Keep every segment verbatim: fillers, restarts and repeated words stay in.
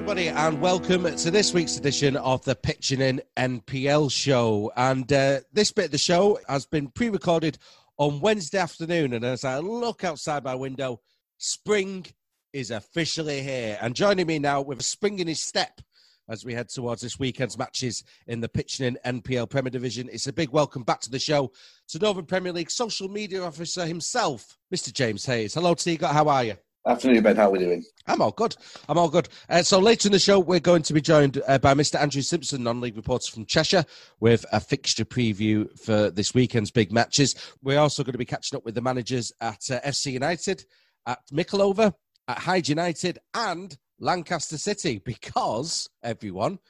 everybody, and welcome to this week's edition of the Pitching In N P L show. And uh, this bit of the show has been pre-recorded on Wednesday afternoon, and as I look outside my window, spring is officially here. And joining me now with a spring in his step as we head towards this weekend's matches in the Pitching In N P L Premier Division, it's a big welcome back to the show to Northern Premier League social media officer himself, Mister James Hayes. Hello, T-Got, how are you? Afternoon, Ben. How are we doing? I'm all good. I'm all good. Uh, so later in the show, we're going to be joined uh, by Mister Andrew Simpson, non-league reporter from Cheshire, with a fixture preview for this weekend's big matches. We're also going to be catching up with the managers at uh, F C United, at Mickleover, at Hyde United, and Lancaster City, because, everyone,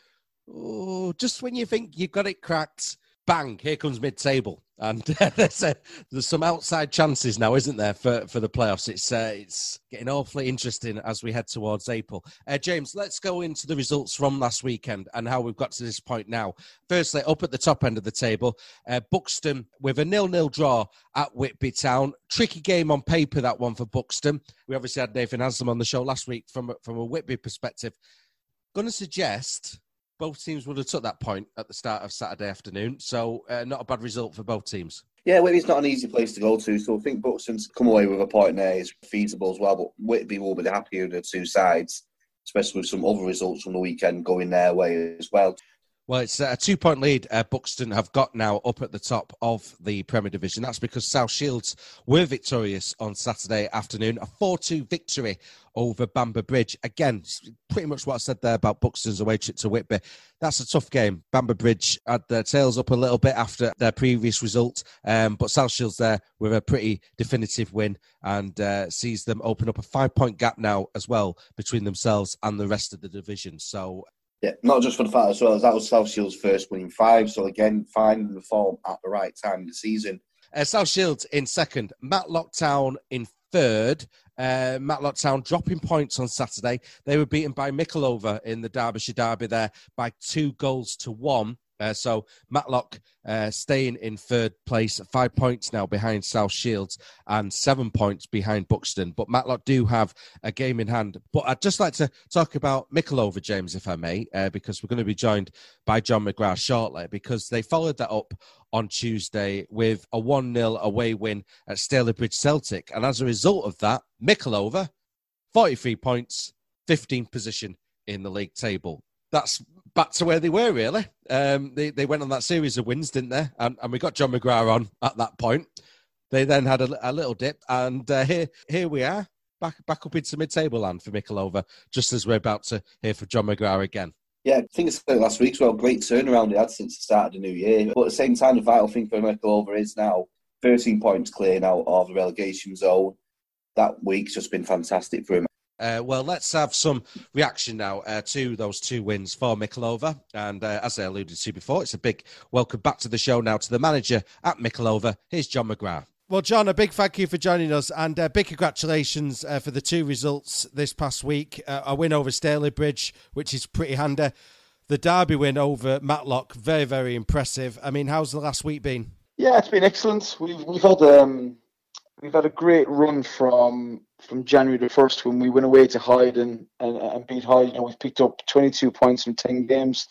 oh, just when you think you've got it cracked, bang, here comes mid-table. And uh, there's, a, there's some outside chances now, isn't there, for, for the playoffs? It's uh, it's getting awfully interesting as we head towards April. Uh, James, let's go into the results from last weekend and how we've got to this point now. Firstly, up at the top end of the table, uh, Buxton with a nil-nil draw at Whitby Town. Tricky game on paper, that one for Buxton. We obviously had Nathan Haslam on the show last week from, from a Whitby perspective. Going to suggest both teams would have took that point at the start of Saturday afternoon, so uh, not a bad result for both teams. Yeah, Whitby's not an easy place to go to, so I think Buxton's come away with a point there is feasible as well, but Whitby will be the happier of the two sides, especially with some other results from the weekend going their way as well. Well, it's a two-point lead uh, Buxton have got now up at the top of the Premier Division. That's because South Shields were victorious on Saturday afternoon. A four two victory over Bamber Bridge. Again, pretty much what I said there about Buxton's away trip to Whitby. That's a tough game. Bamber Bridge had their tails up a little bit after their previous result, um, but South Shields there with a pretty definitive win and uh, sees them open up a five-point gap now as well between themselves and the rest of the division. So, yeah, not just for the fact as well as that was South Shields' first winning five. So again, finding the form at the right time of the season. Uh, South Shields in second, Matlock Town in third. Uh, Matlock Town dropping points on Saturday. They were beaten by Mickleover in the Derbyshire Derby there by two goals to one. Uh, so Matlock uh, staying in third place, five points now behind South Shields and seven points behind Buxton. But Matlock do have a game in hand. But I'd just like to talk about Mickleover, James, if I may, uh, because we're going to be joined by John McGrath shortly, because they followed that up on Tuesday with a one nil away win at Stalybridge Celtic. And as a result of that, Mickleover, forty-three points, fifteenth position in the league table. That's back to where they were, really. Um, they, they went on that series of wins, didn't they? And, and we got John McGrath on at that point. They then had a, a little dip, and uh, here here we are, back back up into mid-table land for Mickleover, just as we're about to hear from John McGrath again. Yeah, I think it's like last week's well, great turnaround it had since the start of the new year. But at the same time, the vital thing for Mickleover is now thirteen points clear now of the relegation zone. That week's just been fantastic for him. Uh, well, let's have some reaction now uh, to those two wins for Mickleover. And uh, as I alluded to before, it's a big welcome back to the show now to the manager at Mickleover. Here's John McGrath. Well, John, a big thank you for joining us, and a big congratulations uh, for the two results this past week. Uh, a win over Stalybridge, which is pretty handy. The Derby win over Matlock, very, very impressive. I mean, how's the last week been? Yeah, it's been excellent. We've we've had um we've had a great run from from January the first when we went away to Hyde and, and, and beat Hyde. You know, we've picked up twenty-two points from ten games,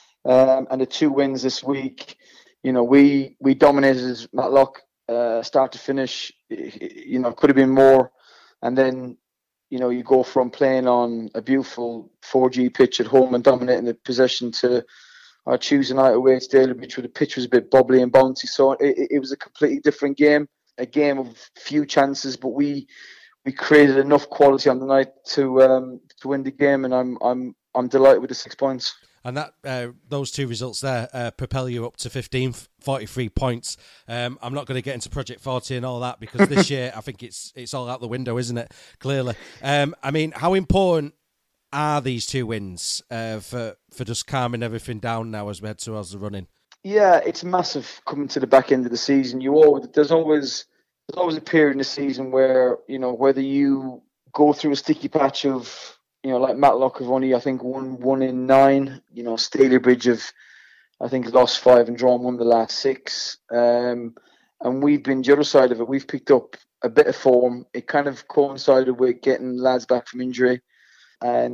um, and the two wins this week. You know, we we dominated Matlock. Uh, start to finish, you know, could have been more. And then, you know, you go from playing on a beautiful four G pitch at home and dominating the possession to our Tuesday night away at Stalybridge where the pitch was a bit bubbly and bouncy. So it, it was a completely different game, a game of few chances, but we we created enough quality on the night to um, to win the game, and I'm I'm I'm delighted with the six points. And that uh, those two results there uh, propel you up to fifteenth, forty-three points. Um, I'm not going to get into Project forty and all that because this year I think it's it's all out the window, isn't it? Clearly. Um, I mean, how important are these two wins uh, for, for just calming everything down now as we head towards the running? Yeah, it's massive coming to the back end of the season. You always, there's always there's always a period in the season where, you know, whether you go through a sticky patch of, you know, like Matlock have only, I think, won one in nine. You know, Stalybridge have, I think, lost five and drawn one of the last six. Um, and we've been the other side of it. We've picked up a bit of form. It kind of coincided with getting lads back from injury. And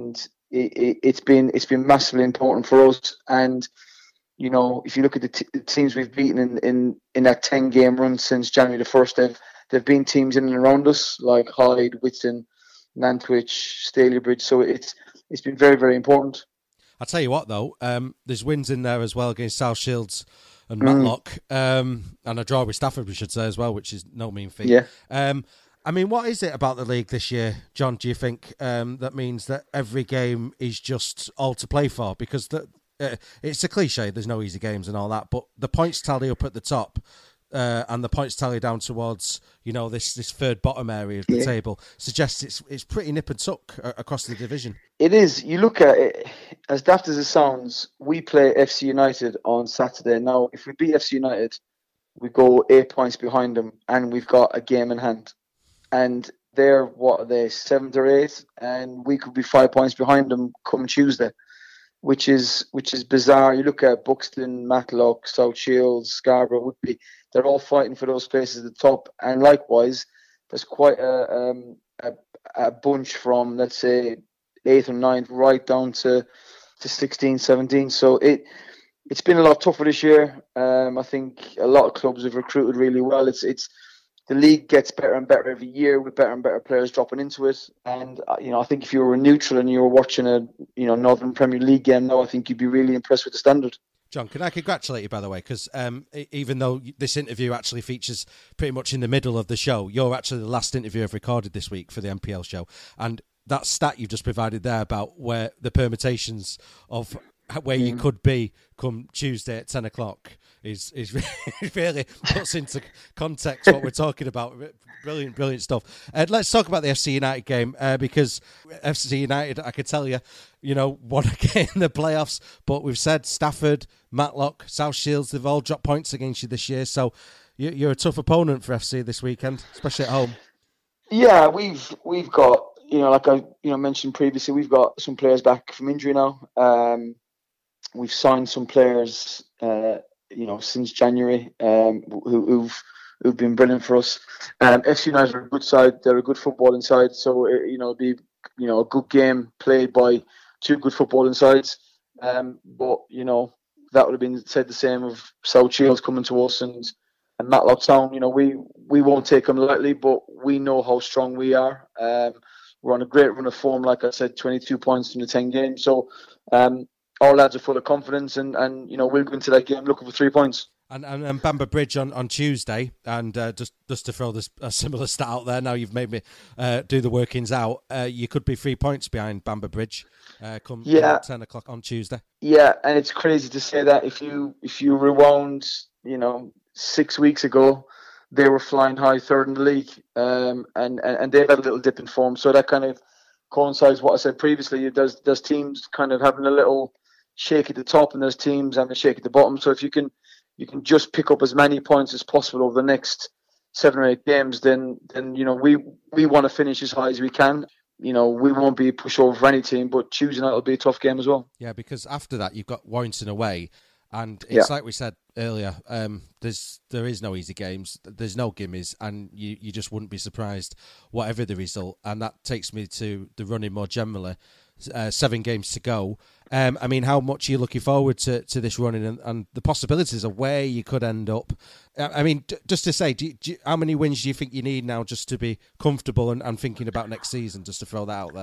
it, it, it's been it's been massively important for us. And you know, if you look at the, t- the teams we've beaten in, in, in that ten game run since January the first, they've they've been teams in and around us like Hyde, Whitton, Nantwich, Stalybridge. So it's it's been very, very important. I'll tell you what, though, um, there's wins in there as well against South Shields and Mm. Matlock, um, and a draw with Stafford, we should say, as well, which is no mean feat. Yeah. Um, I mean, what is it about the league this year, John, do you think, um, that means that every game is just all to play for? Because the, uh, it's a cliche, there's no easy games and all that, but the points tally up at the top uh, and the points tally down towards, you know, this this third bottom area of the Yeah. table suggests it's it's pretty nip and tuck uh, across the division. It is. You look at it, as daft as it sounds, we play F C United on Saturday. Now, if we beat F C United, we go eight points behind them, and we've got a game in hand. And they're, what are they, seventh or eighth? And we could be five points behind them come Tuesday, which is which is bizarre. You look at Buxton, Matlock, South Shields, Scarborough, Whitby, they're all fighting for those places at the top. And likewise, there's quite a, um, a, a bunch from, let's say, eighth or ninth right down to, to sixteen, seventeen. So it, it's been a lot tougher this year. Um, I think a lot of clubs have recruited really well. It's it's the league gets better and better every year with better and better players dropping into it. And uh, you know, I think if you were neutral and you were watching a you know Northern Premier League game now, I think you'd be really impressed with the standard. John, can I congratulate you, by the way, because um, even though this interview actually features pretty much in the middle of the show, you're actually the last interview I've recorded this week for the M P L show. And that stat you've just provided there about where the permutations of where you could be come Tuesday at ten o'clock is is really puts into context what we're talking about. Brilliant, brilliant stuff. Uh, let's talk about the F C United game uh, because F C United, I could tell you, you know, won a game in the playoffs, but we've said Stafford, Matlock, South Shields, they've all dropped points against you this year. So you- you're a tough opponent for F C this weekend, especially at home. Yeah, we've we've got you know like I you know mentioned previously, we've got some players back from injury now. Um, we've signed some players, uh, you know, since January, um, who, who've who've been brilliant for us. Um, F C United are a good side; they're a good footballing side. So uh, you know, it'll be you know a good game played by two good footballing sides. Um, but you know that would have been said the same of South Shields coming to us and and Matlock Town. You know, we we won't take them lightly, but we know how strong we are. Um, we're on a great run of form, like I said, twenty-two points from the ten games. So. Um, Our lads are full of confidence, and, and you know we'll go into that game looking for three points. And and, and Bamber Bridge on, on Tuesday, and uh, just just to throw this a similar stat out there. Now you've made me uh, do the workings out. Uh, you could be three points behind Bamber Bridge. Uh, come, Yeah. come ten o'clock on Tuesday. Yeah, and it's crazy to say that. If you if you rewound, you know, six weeks ago, they were flying high, third in the league, um, and, and and they've had a little dip in form. So that kind of coincides with what I said previously. There's there's teams kind of having a little shake at the top, and there's teams having a shake at the bottom. So if you can you can just pick up as many points as possible over the next seven or eight games, then then you know we we want to finish as high as we can. You know, we won't be a pushover for any team, but Tuesday night will be a tough game as well. Yeah, because after that you've got Warrington away, and it's Yeah. like we said earlier. Um, there's there is no easy games. There's no gimmies, and you, you just wouldn't be surprised whatever the result. And that takes me to the running more generally. Uh, seven games to go. Um, I mean, how much are you looking forward to, to this running and, and the possibilities of where you could end up? Uh, I mean, d- just to say, do you, do you, how many wins do you think you need now just to be comfortable and, and thinking about next season, just to throw that out there?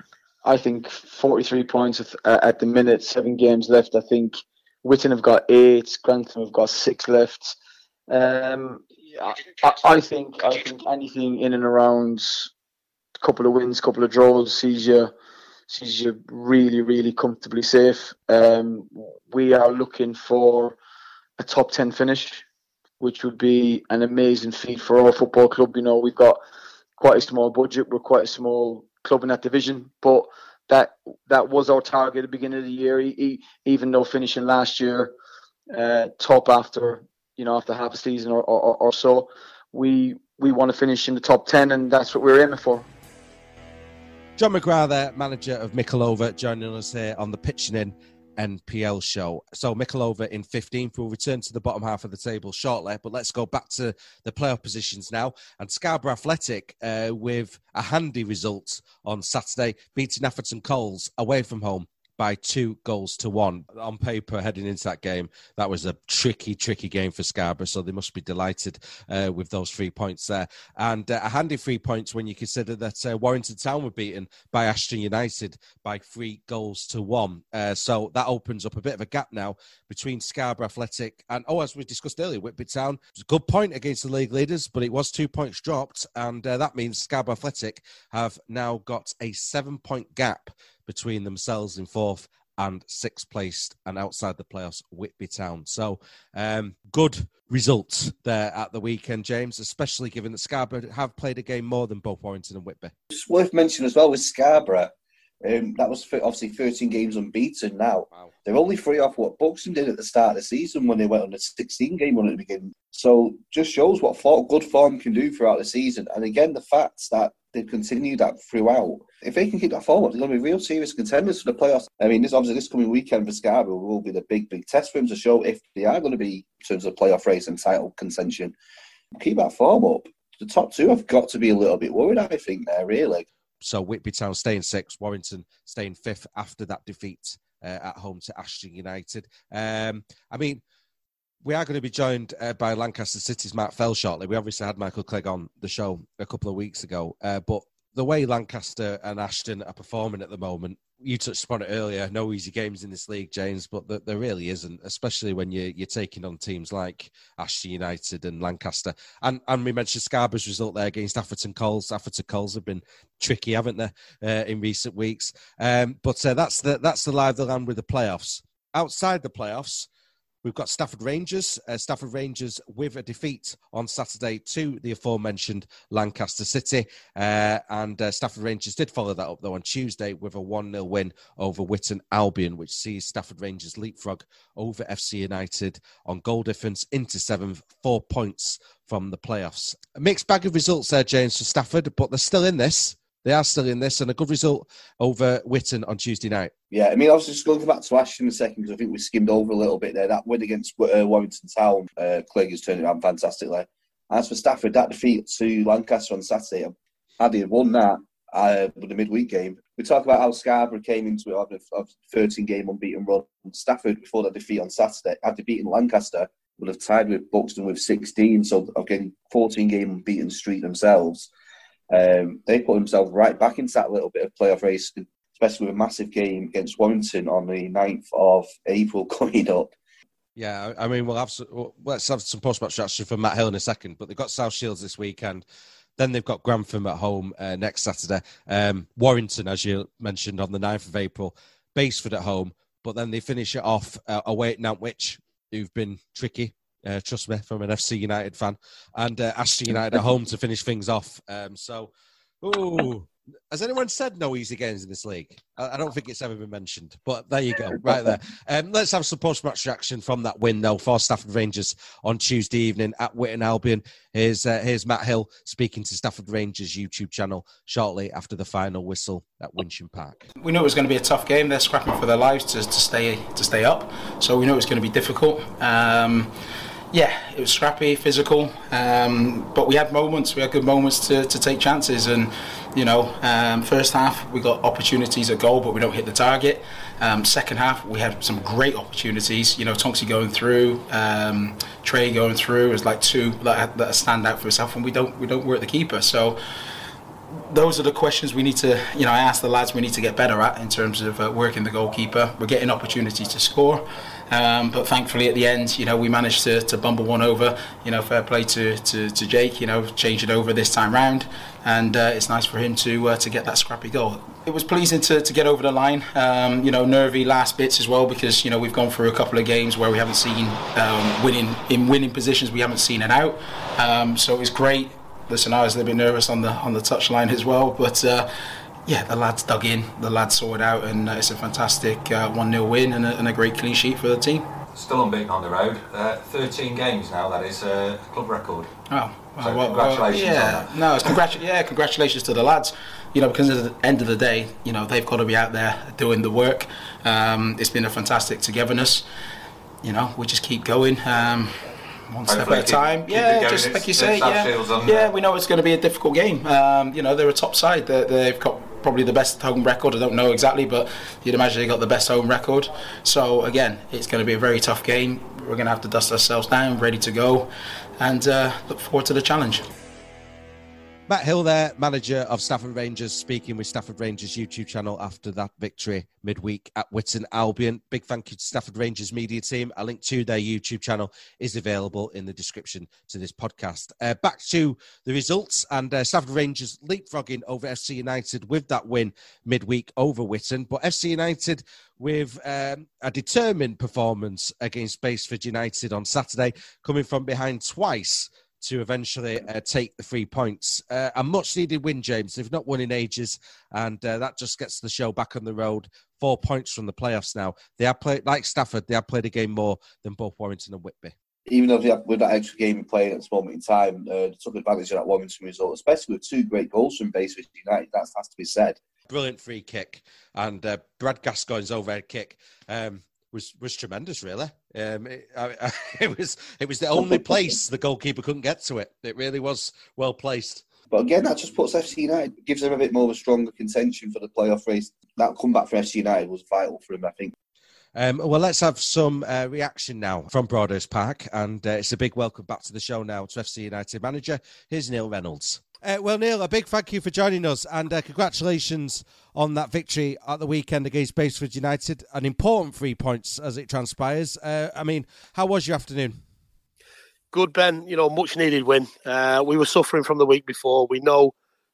I think forty-three points at, uh, at the minute, seven games left. I think Whitton have got eight, Grantham have got six left. Um, I, I, I think I think anything in and around a couple of wins, couple of draws sees you sees you really, really comfortably safe. Um, we are looking for a top ten finish, which would be an amazing feat for our football club. You know, we've got quite a small budget. We're quite a small club in that division, but that that was our target at the beginning of the year. E- e- even though finishing last year uh, top after you know after half a season or, or, or so, we we want to finish in the top ten, and that's what we're aiming for. John McGrath there, manager of Micklova, joining us here on the Pitching In N P L show. So Mikulova in fifteenth will return to the bottom half of the table shortly, but let's go back to the playoff positions now. And Scarborough Athletic uh, with a handy result on Saturday, beating Atherton Coles away from home by two goals to one. On paper, heading into that game, that was a tricky, tricky game for Scarborough, so they must be delighted uh, with those three points there. And uh, a handy three points when you consider that uh, Warrington Town were beaten by Ashton United by three goals to one. Uh, so that opens up a bit of a gap now between Scarborough Athletic and, oh, as we discussed earlier, Whitby Town. It was a good point against the league leaders, but it was two points dropped, and uh, that means Scarborough Athletic have now got a seven-point gap between themselves in fourth and sixth placed and outside the playoffs, Whitby Town. So um, good results there at the weekend, James, especially given that Scarborough have played a game more than both Warrington and Whitby. It's worth mentioning as well with Scarborough, um, that was obviously thirteen games unbeaten now. Wow. They're only three off what Buxton did at the start of the season when they went on a sixteen game run at the beginning. So just shows what for, good form can do throughout the season. And again, the fact that they've continued that throughout. If they can keep that forward, they're going to be real serious contenders for the playoffs. I mean, this obviously this coming weekend for Scarborough will be the big, big test for them to show if they are going to be in terms of playoff race and title contention. Keep that form up. The top two have got to be a little bit worried, I think, there, really. So Whitby Town staying sixth, Warrington staying fifth after that defeat uh, at home to Ashton United. Um, I mean, we are going to be joined uh, by Lancaster City's Mark Fell shortly. We obviously had Michael Clegg on the show a couple of weeks ago, uh, but the way Lancaster and Ashton are performing at the moment, you touched upon it earlier, no easy games in this league, James, but there, there really isn't, especially when you're, you're taking on teams like Ashton United and Lancaster. And, and we mentioned Scarborough's result there against Atherton Coles. Atherton Coles have been tricky, haven't they, uh, in recent weeks? Um, but uh, that's the that's the lie of the land with the playoffs. Outside the playoffs, we've got Stafford Rangers. Uh, Stafford Rangers with a defeat on Saturday to the aforementioned Lancaster City. Uh, and uh, Stafford Rangers did follow that up, though, on Tuesday with a one nil win over Witton Albion, which sees Stafford Rangers leapfrog over F C United on goal difference into seventh, four points from the playoffs. A mixed bag of results there, James, for Stafford, but they're still in this. They are still in this, and a good result over Witton on Tuesday night. Yeah, I mean, I was just going back to Ashton in a second because I think we skimmed over a little bit there. That win against uh, Warrington Town, uh, Clegg has turned it around fantastically. As for Stafford, that defeat to Lancaster on Saturday, had he won that uh, with the midweek game, we talk about how Scarborough came into it after a thirteen-game unbeaten run. Stafford, before that defeat on Saturday, had they beaten Lancaster, would have tied with Buxton with sixteen, so again, fourteen-game unbeaten streak themselves. Um, they put themselves right back into that little bit of playoff race, especially with a massive game against Warrington on the ninth of April coming up. Yeah, I mean, we'll have some, let's have some post-match reaction from Matt Hill in a second, but they've got South Shields this weekend. Then they've got Grantham at home uh, next Saturday. Um, Warrington, as you mentioned, on the ninth of April. Baseford at home, but then they finish it off uh, away at Nantwich, who've been tricky. Uh, trust me, from an F C United fan, and uh, Ashton United at home to finish things off. Um, so, ooh, has anyone said no easy games in this league? I, I don't think it's ever been mentioned, but there you go, right there. Um, let's have some post-match reaction from that win, though, for Stafford Rangers on Tuesday evening at Witton Albion. Here's, uh, here's Matt Hill speaking to Stafford Rangers' YouTube channel shortly after the final whistle at Winsham Park. We knew it was going to be a tough game. They're scrapping for their lives to, to stay to stay up, so we knew it was going to be difficult. Um, Yeah, it was scrappy, physical, um, but we had moments, we had good moments to, to take chances, and you know, um, first half we got opportunities at goal, but we don't hit the target. Um, second half we had some great opportunities, you know, Tonksy going through, um, Trey going through, as like two that, that stand out for himself, and we don't we don't work the keeper. So those are the questions we need to, you know, I asked the lads we need to get better at in terms of uh, working the goalkeeper. We're getting opportunities to score. Um, but thankfully at the end, you know, we managed to, to bumble one over. You know, fair play to, to, to Jake, you know, change it over this time round, and uh, it's nice for him to uh, to get that scrappy goal. It was pleasing to, to get over the line, um, you know, nervy last bits as well, because, you know, we've gone through a couple of games where we haven't seen um, winning in winning positions, we haven't seen it out, um, so it was great. Listen, I was a little bit nervous on the on the touchline as well, but uh, yeah, the lads dug in, the lads saw it out, and uh, it's a fantastic uh, one nil win and a, and a great clean sheet for the team. still unbeaten on the road. Uh, thirteen games now, that is a club record. Oh, well, so well, congratulations well, yeah. on that. No, it's congratu- yeah, congratulations to the lads. You know, because at the end of the day, you know, they've got to be out there doing the work. Um, it's been a fantastic togetherness. You know, we just keep going. Um, One step Hopefully at a time. Keep, yeah, keep just it's, like you say. Yeah, on, yeah. We know it's going to be a difficult game. Um, you know, they're a top side. They're, they've got probably the best home record. I don't know exactly, but you'd imagine they got the best home record. So again, it's going to be a very tough game. We're going to have to dust ourselves down, ready to go, and uh, look forward to the challenge. Matt Hill there, manager of Stafford Rangers, speaking with Stafford Rangers YouTube channel after that victory midweek at Witton Albion. Big thank you to Stafford Rangers media team. A link to their YouTube channel is available in the description to this podcast. Uh, back to the results, and uh, Stafford Rangers leapfrogging over F C United with that win midweek over Witton. But F C United with um, a determined performance against Basford United on Saturday, coming from behind twice to eventually uh, take the three points. Uh, a much-needed win, James. They've not won in ages, and uh, that just gets the show back on the road. Four points from the playoffs now. They have played, like Stafford, they have played a game more than both Warrington and Whitby. Even though they have, with that extra game playing at this moment in time, uh, they took advantage of that Warrington result, especially with two great goals from Basford United. That has to be said. Brilliant free kick, and uh, Brad Gascoigne's overhead kick um, was was tremendous, really. Um, it, I, I, it was it was the only place the goalkeeper couldn't get to it. It really was well placed. But again, that just puts F C United, gives them a bit more of a stronger contention for the playoff race. That comeback for F C United was vital for them, I think. Um, well, let's have some uh, reaction now from Broadhurst Park, and uh, it's a big welcome back to the show now to F C United manager. Here's Neil Reynolds. Uh, well, Neil, a big thank you for joining us, and uh, congratulations on that victory at the weekend against Basford United. An important three points as it transpires. Uh, I mean, how was your afternoon? Good, Ben. You know, much needed win. Uh, we were suffering from the week before. We know,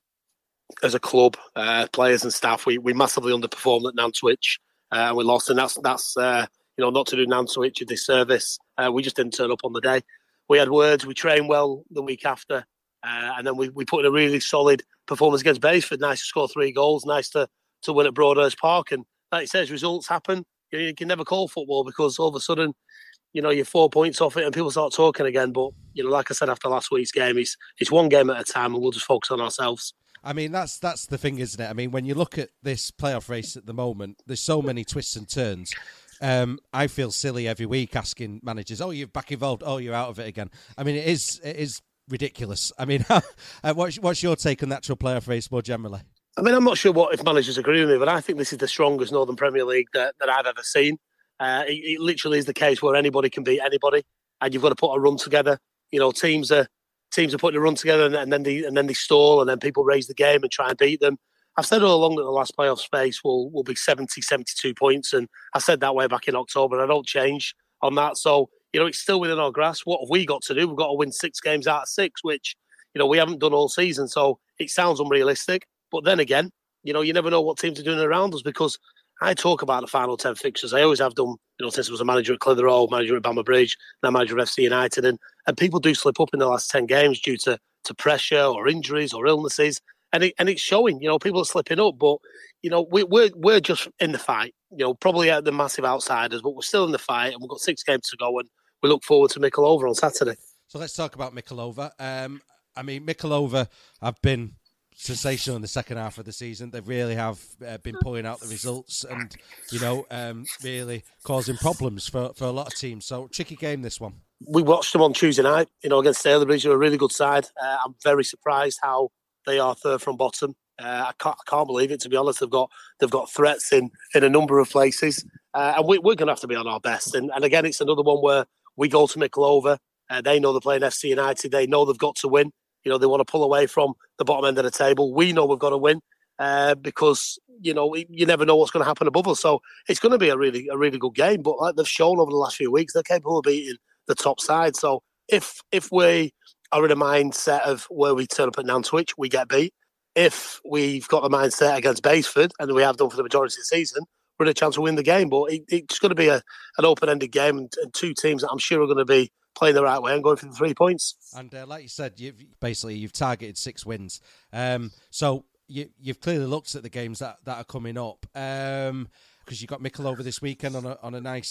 as a club, uh, players and staff, we, we massively underperformed at Nantwich, uh, and we lost. And that's that's uh, you know, not to do Nantwich a disservice. Uh, we just didn't turn up on the day. We had words. We trained well the week after. Uh, and then we, we put in a really solid performance against Basford. Nice to score three goals. Nice to, to win at Broadhurst Park. And like it says, results happen. You, you can never call football because all of a sudden, you know, you're four points off it and people start talking again. But, you know, like I said after last week's game, it's, it's one game at a time and we'll just focus on ourselves. I mean, that's that's the thing, isn't it? I mean, when you look at this playoff race at the moment, there's so many twists and turns. Um, I feel silly every week asking managers, oh, you're back involved. Oh, you're out of it again. I mean, it is it is... ridiculous. I mean, uh, what's, what's your take on the actual playoff race more generally? I mean, I'm not sure what if managers agree with me, but I think this is the strongest Northern Premier League that, that I've ever seen. Uh, it, it literally is the case where anybody can beat anybody, and you've got to put a run together. You know, teams are teams are putting a run together, and, and then they and then they stall, and then people raise the game and try and beat them. I've said all along that the last playoff space will will be seventy, seventy-two points, and I said that way back in October, and I don't change on that. So, you know, it's still within our grasp. What have we got to do? We've got to win six games out of six, which, you know, we haven't done all season. So it sounds unrealistic. But then again, you know, you never know what teams are doing around us because I talk about the final ten fixtures. I always have done, you know, since I was a manager at Clitheroe, manager at Bamber Bridge, now manager of F C United. And, and people do slip up in the last ten games due to, to pressure or injuries or illnesses. And it, and it's showing, you know, people are slipping up. But, you know, we, we're, we're just in the fight, you know, probably at the massive outsiders, but we're still in the fight and we've got six games to go. And we look forward to Mickleover on Saturday. So let's talk about Mickleover. Um, I mean, Mickleover have been sensational in the second half of the season. They really have uh, been pulling out the results and, you know, um, really causing problems for, for a lot of teams. So, tricky game, this one. We watched them on Tuesday night, you know, against Stalybridge. They're a really good side. Uh, I'm very surprised how they are third from bottom. Uh, I can't, I can't believe it, to be honest. They've got they've got threats in, in a number of places. Uh, and we, we're going to have to be on our best. And, and again, it's another one where we go to Mickleover. Uh, they know they're playing F C United. They know they've got to win. You know, they want to pull away from the bottom end of the table. We know we've got to win uh, because, you know, you never know what's going to happen above us. So it's going to be a really a really good game. But like they've shown over the last few weeks, they're capable of beating the top side. So if if we are in a mindset of where we turn up at Nantwich, we get beat. If we've got a mindset against Basford, and we have done for the majority of the season, we're in a chance to win the game. But it, it's going to be a, an open-ended game and, and two teams that I'm sure are going to be playing the right way and going for the three points. And uh, like you said, you've basically you've targeted six wins. Um, so you, you've clearly looked at the games that, that are coming up. Um, because you've got Mickleover this weekend on a on a nice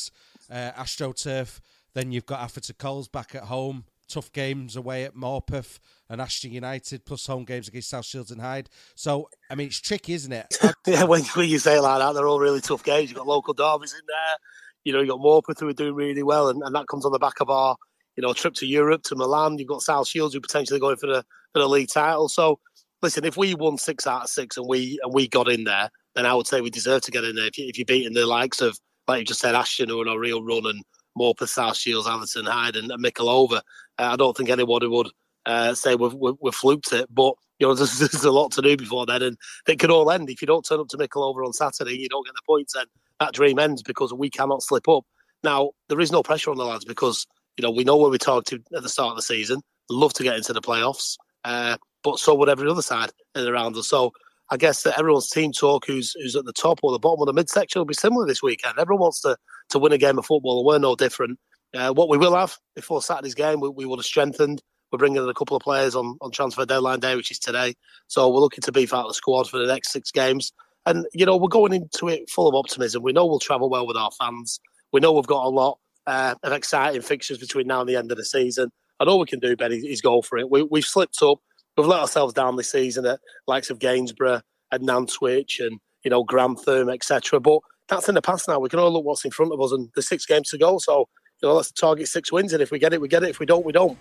uh, AstroTurf. Then you've got Atherton Coles back at home. Tough games away at Morpeth and Ashton United, plus home games against South Shields and Hyde. So, I mean, it's tricky, isn't it? Yeah, when, when you say it like that, they're all really tough games. You've got local derbies in there. You know, you've got Morpeth who are doing really well, and, and that comes on the back of our, you know, trip to Europe, to Milan. You've got South Shields who are potentially going for the, for the league title. So, listen, if we won six out of six and we and we got in there, then I would say we deserve to get in there. If, you, if you're beating the likes of, like you just said, Ashton, who are on a real run, and Morpeth, South Shields, Atherton, Hyde, and, and Mickletover, uh, I don't think anybody would uh, say we've, we've, we've fluked it. But, you know, there's, there's a lot to do before then, and it could all end. If you don't turn up to Mickletover on Saturday, you don't get the points, then that dream ends because we cannot slip up. Now, there is no pressure on the lads because, you know, we know where we targeted at the start of the season. Love to get into the playoffs, uh, but so would every other side in and around us. So I guess that everyone's team talk, who's who's at the top or the bottom of the midsection, will be similar this weekend. Everyone wants to, to win a game of football, and we're no different. Uh, what we will have before Saturday's game, we, we would have strengthened. We're bringing in a couple of players on, on transfer deadline day, which is today. So we're looking to beef out the squad for the next six games. And, you know, we're going into it full of optimism. We know we'll travel well with our fans. We know we've got a lot uh, of exciting fixtures between now and the end of the season. And all we can do, Ben, is, is go for it. We, we've slipped up. We've let ourselves down this season at likes of Gainsborough and Nantwich and, you know, Grantham, et cetera. But that's in the past now. We can all look what's in front of us, and there's six games to go. So, you know, let's target six wins. And if we get it, we get it. If we don't, we don't.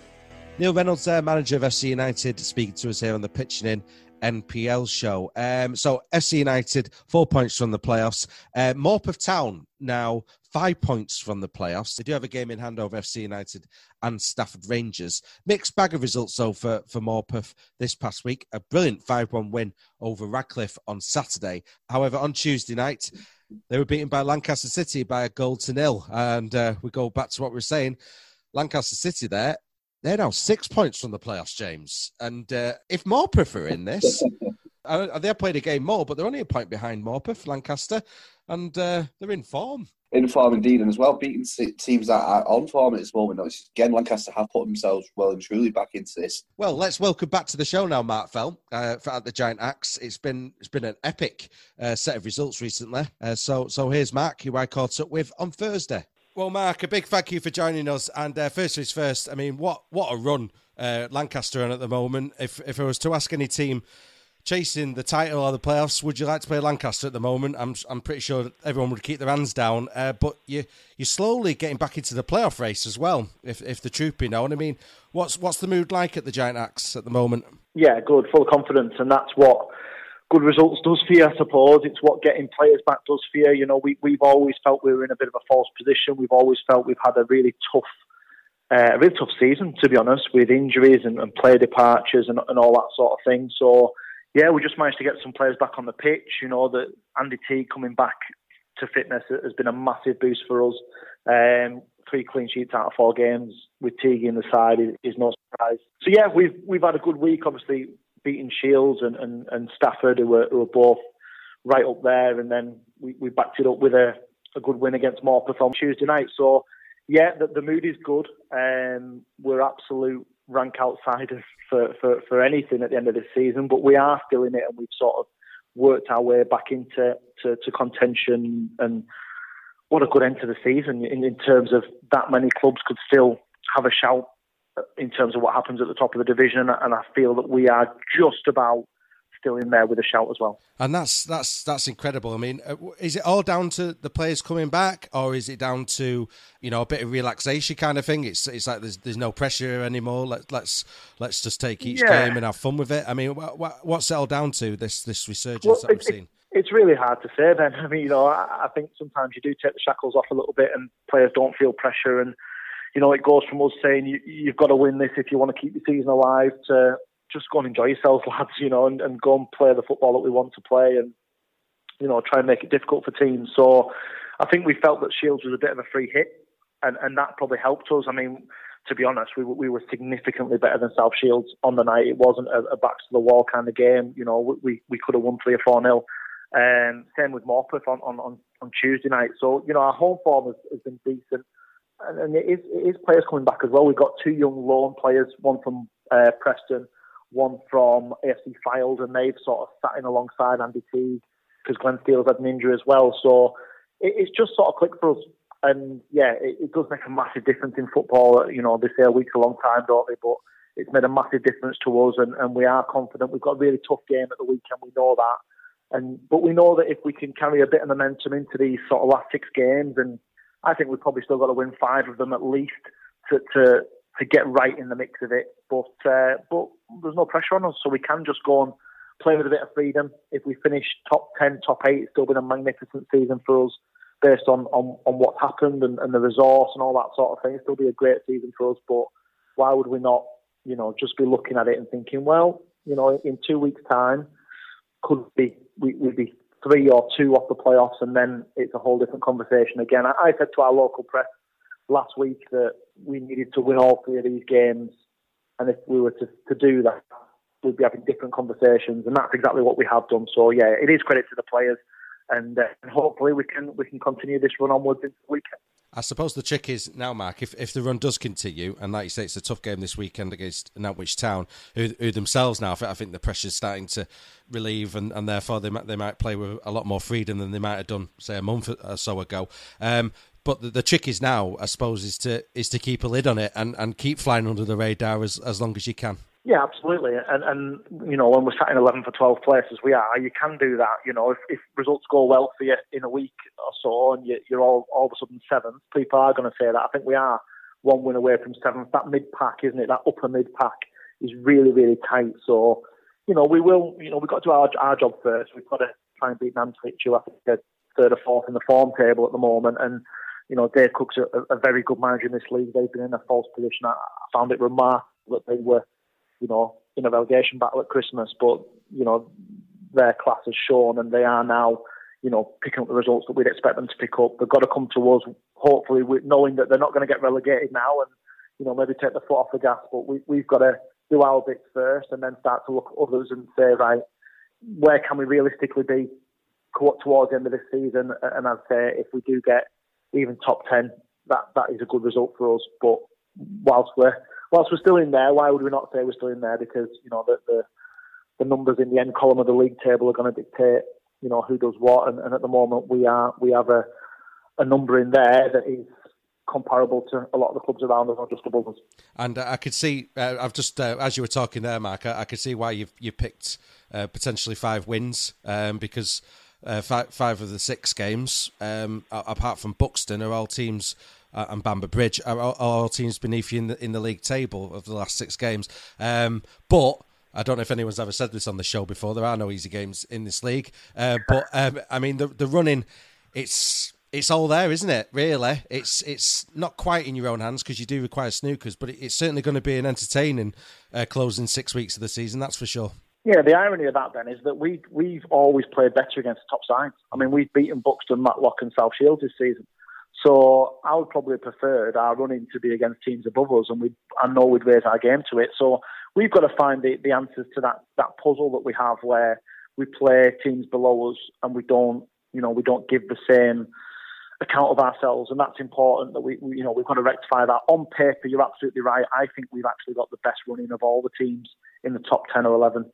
Neil Reynolds, uh, manager of F C United, speaking to us here on the Pitching In N P L show. Um, so F C United, four points from the playoffs. Uh, Morpeth Town now five points from the playoffs. They do have a game in hand over F C United and Stafford Rangers. Mixed bag of results though for, for Morpeth this past week. A brilliant five one win over Radcliffe on Saturday. However, on Tuesday night, they were beaten by Lancaster City by a goal to nil. And uh, we go back to what we were saying. Lancaster City there, they're now six points from the playoffs, James. And uh, if Morpeth are in this, uh, they've played a game more, but they're only a point behind Morpeth, Lancaster, and uh, they're in form. In form indeed, and as well, beating teams that are on form at this moment. Again, Lancaster have put themselves well and truly back into this. Well, let's welcome back to the show now, Mark Fell, uh, at the Giant Axe. It's been it's been an epic uh, set of results recently. Uh, so so here's Mark, who I caught up with on Thursday. Well, Mark, a big thank you for joining us. And uh, first things first, I mean, what what a run uh, Lancaster on at the moment. If if I was to ask any team chasing the title or the playoffs, would you like to play Lancaster at the moment? I'm I'm pretty sure everyone would keep their hands down. Uh, but you you're slowly getting back into the playoff race as well. If if the truth be known, I mean, what's what's the mood like at the Giant Axe at the moment? Yeah, good, full of confidence, and that's what good results does for you, I suppose. It's what getting players back does for you. You know, we, we've always felt we were in a bit of a false position. We've always felt we've had a really tough uh, a really tough season, to be honest, with injuries and, and player departures and, and all that sort of thing. So, yeah, we just managed to get some players back on the pitch. You know, that Andy Teague coming back to fitness has been a massive boost for us. Um, three clean sheets out of four games with Teague in the side is, is no surprise. So, yeah, we've we've had a good week, obviously, beating Shields and, and, and Stafford, who were, who were both right up there, and then we, we backed it up with a, a good win against Morpeth on Tuesday night. So, yeah, the, the mood is good. Um, we're absolute rank outsiders for, for, for anything at the end of this season, but we are still in it, and we've sort of worked our way back into to, to contention. And what a good end to the season in, in terms of that many clubs could still have a shout in terms of what happens at the top of the division, and I feel that we are just about still in there with a shout as well. And that's that's that's incredible. I mean, is it all down to the players coming back, or is it down to, you know, a bit of relaxation kind of thing? It's it's like there's there's no pressure anymore. Let, let's let's just take each yeah. game and have fun with it. I mean, what, what, what's it all down to? This this resurgence well, that I've seen. It's really hard to say, Ben. I mean, you know, I, I think sometimes you do take the shackles off a little bit, and players don't feel pressure. And you know, it goes from us saying you, you've got to win this if you want to keep your season alive to just go and enjoy yourselves, lads, you know, and, and go and play the football that we want to play and, you know, try and make it difficult for teams. So I think we felt that Shields was a bit of a free hit, and, and that probably helped us. I mean, to be honest, we, we were significantly better than South Shields on the night. It wasn't a, a backs-to-the-wall kind of game. You know, we, we could have won three or four nil. Um, same with Morpeth on, on, on, on Tuesday night. So, you know, our home form has, has been decent. And, and it, is, it is players coming back as well. We've got two young loan players, one from uh, Preston, one from A F C Fylde, and they've sort of sat in alongside Andy Teague because Glenn Steele's had an injury as well. So it, it's just sort of clicked for us And yeah, it, it does make a massive difference in football. You know, they say a week's a long time, don't they? But it's made a massive difference to us, and, and we are confident. We've got a really tough game at the weekend. We know that, and but we know that if we can carry a bit of momentum into these sort of last six games, and I think we've probably still got to win five of them at least to to, to get right in the mix of it. But uh, but there's no pressure on us, so we can just go and play with a bit of freedom. If we finish top ten, top eight, it's still been a magnificent season for us based on, on, on what's happened and, and the resource and all that sort of thing. It'll still be a great season for us, but why would we not, you know, just be looking at it and thinking, well, you know, in two weeks' time, could be we, we'd be three or two off the playoffs, and then it's a whole different conversation again. I, I said to our local press last week that we needed to win all three of these games, and if we were to, to do that, we'd be having different conversations, and that's exactly what we have done. So yeah, it is credit to the players, and, uh, and hopefully we can we can continue this run onwards into the weekend. I suppose the trick is now, Mark, if, if the run does continue, and like you say, it's a tough game this weekend against Nantwich Town, who, who themselves now, I think the pressure's starting to relieve, and, and therefore they might, they might play with a lot more freedom than they might have done, say, a month or so ago. Um, but the, the trick is now, I suppose, is to is to keep a lid on it and, and keep flying under the radar as, as long as you can. Yeah, absolutely. And, and you know, when we're sat in eleven for twelve places, we are, you can do that. You know, if, if results go well for you in a week or so and you, you're all, all of a sudden seventh, people are going to say that. I think we are one win away from seventh. That mid-pack, isn't it? That upper mid-pack is really, really tight. So, you know, we will, you know, we've got to do our, our job first. We've got to try and beat Nantwich, who I think are third or fourth in the form table at the moment. And, you know, Dave Cook's a, a very good manager in this league. They've been in a false position. I, I found it remarkable that they were, you know, in a relegation battle at Christmas, but, you know, their class has shown and they are now, you know, picking up the results that we'd expect them to pick up. They've got to come to us, hopefully, with knowing that they're not going to get relegated now and, you know, maybe take the foot off the gas, but we, we've got to do our bits first and then start to look at others and say, right, where can we realistically be towards the end of this season? And I'd say if we do get even top ten, that, that is a good result for us. But whilst we're Whilst we're still in there, why would we not say we're still in there? Because, you know, the the, the numbers in the end column of the league table are going to dictate, you know, who does what. And, and at the moment, we are we have a, a number in there that is comparable to a lot of the clubs around us, not just above us. And uh, I could see, uh, I've just uh, as you were talking there, Mark, I, I could see why you've you picked uh, potentially five wins um, because uh, five, five of the six games, um, apart from Buxton, are all teams. Uh, and Bamber Bridge are all, are all teams beneath you in the in the league table of the last six games. Um, but I don't know if anyone's ever said this on the show before. There are no easy games in this league. Uh, but um, I mean, the the running, it's it's all there, isn't it? Really, it's it's not quite in your own hands because you do require snookers, but it, it's certainly going to be an entertaining uh, closing six weeks of the season. That's for sure. Yeah, the irony of that then is that we we've always played better against the top sides. I mean, we've beaten Buxton, Matlock, and South Shields this season. So I would probably have preferred our running to be against teams above us, and we I know we'd raise our game to it. So we've got to find the, the answers to that, that puzzle that we have, where we play teams below us and we don't, you know, we don't give the same account of ourselves, and that's important. That we, we you know, we've got to rectify that. On paper, you're absolutely right. I think we've actually got the best running of all the teams in the top ten or eleven.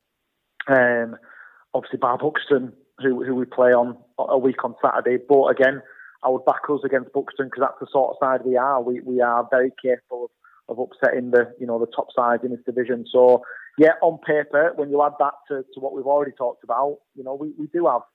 Um, obviously, bar Buxton, who who we play on a week on Saturday, but again, I would back us against Buxton because that's the sort of side we are. We we are very careful of, of upsetting the you know the top sides in this division. So yeah, on paper, when you add that to, to what we've already talked about, you know we, we do have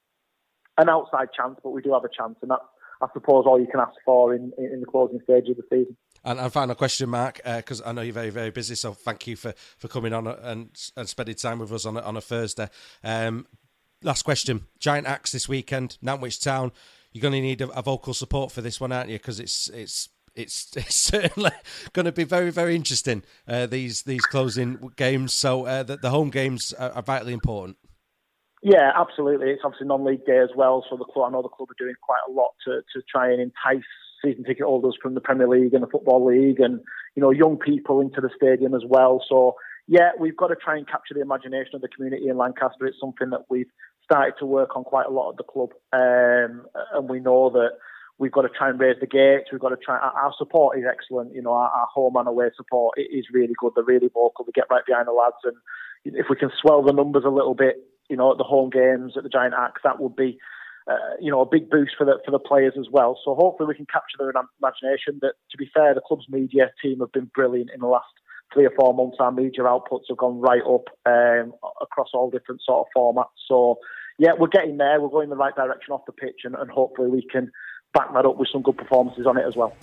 an outside chance, but we do have a chance, and that's I suppose all you can ask for in, in the closing stage of the season. And, and final question, Mark, because uh, I know you're very very busy, so thank you for, for coming on and and spending time with us on a, on a Thursday. Um, last question: Giant Axe this weekend, Nantwich Town. You're going to need a, a vocal support for this one, aren't you? Because it's it's it's, it's certainly going to be very very interesting. Uh, these these closing games, so uh, the, the home games are, are vitally important. Yeah, absolutely. It's obviously non-league day as well, so the club I know the club are doing quite a lot to to try and entice season ticket holders from the Premier League and the Football League, and you know young people into the stadium as well. So yeah, we've got to try and capture the imagination of the community in Lancaster. It's something that we've started to work on quite a lot at the club, um, and we know that we've got to try and raise the gates. We've got to try. Our support is excellent. You know, our, our home and away support is really good. They're really vocal. They get right behind the lads, and if we can swell the numbers a little bit, you know, at the home games at the Giant Axe, that would be uh, you know, a big boost for the for the players as well. So hopefully we can capture their imagination. That, to be fair, the club's media team have been brilliant in the last three or four months. Our media outputs have gone right up um, across all different sort of formats. So yeah, we're getting there. We're going in the right direction off the pitch, and, and hopefully we can back that up with some good performances on it as well.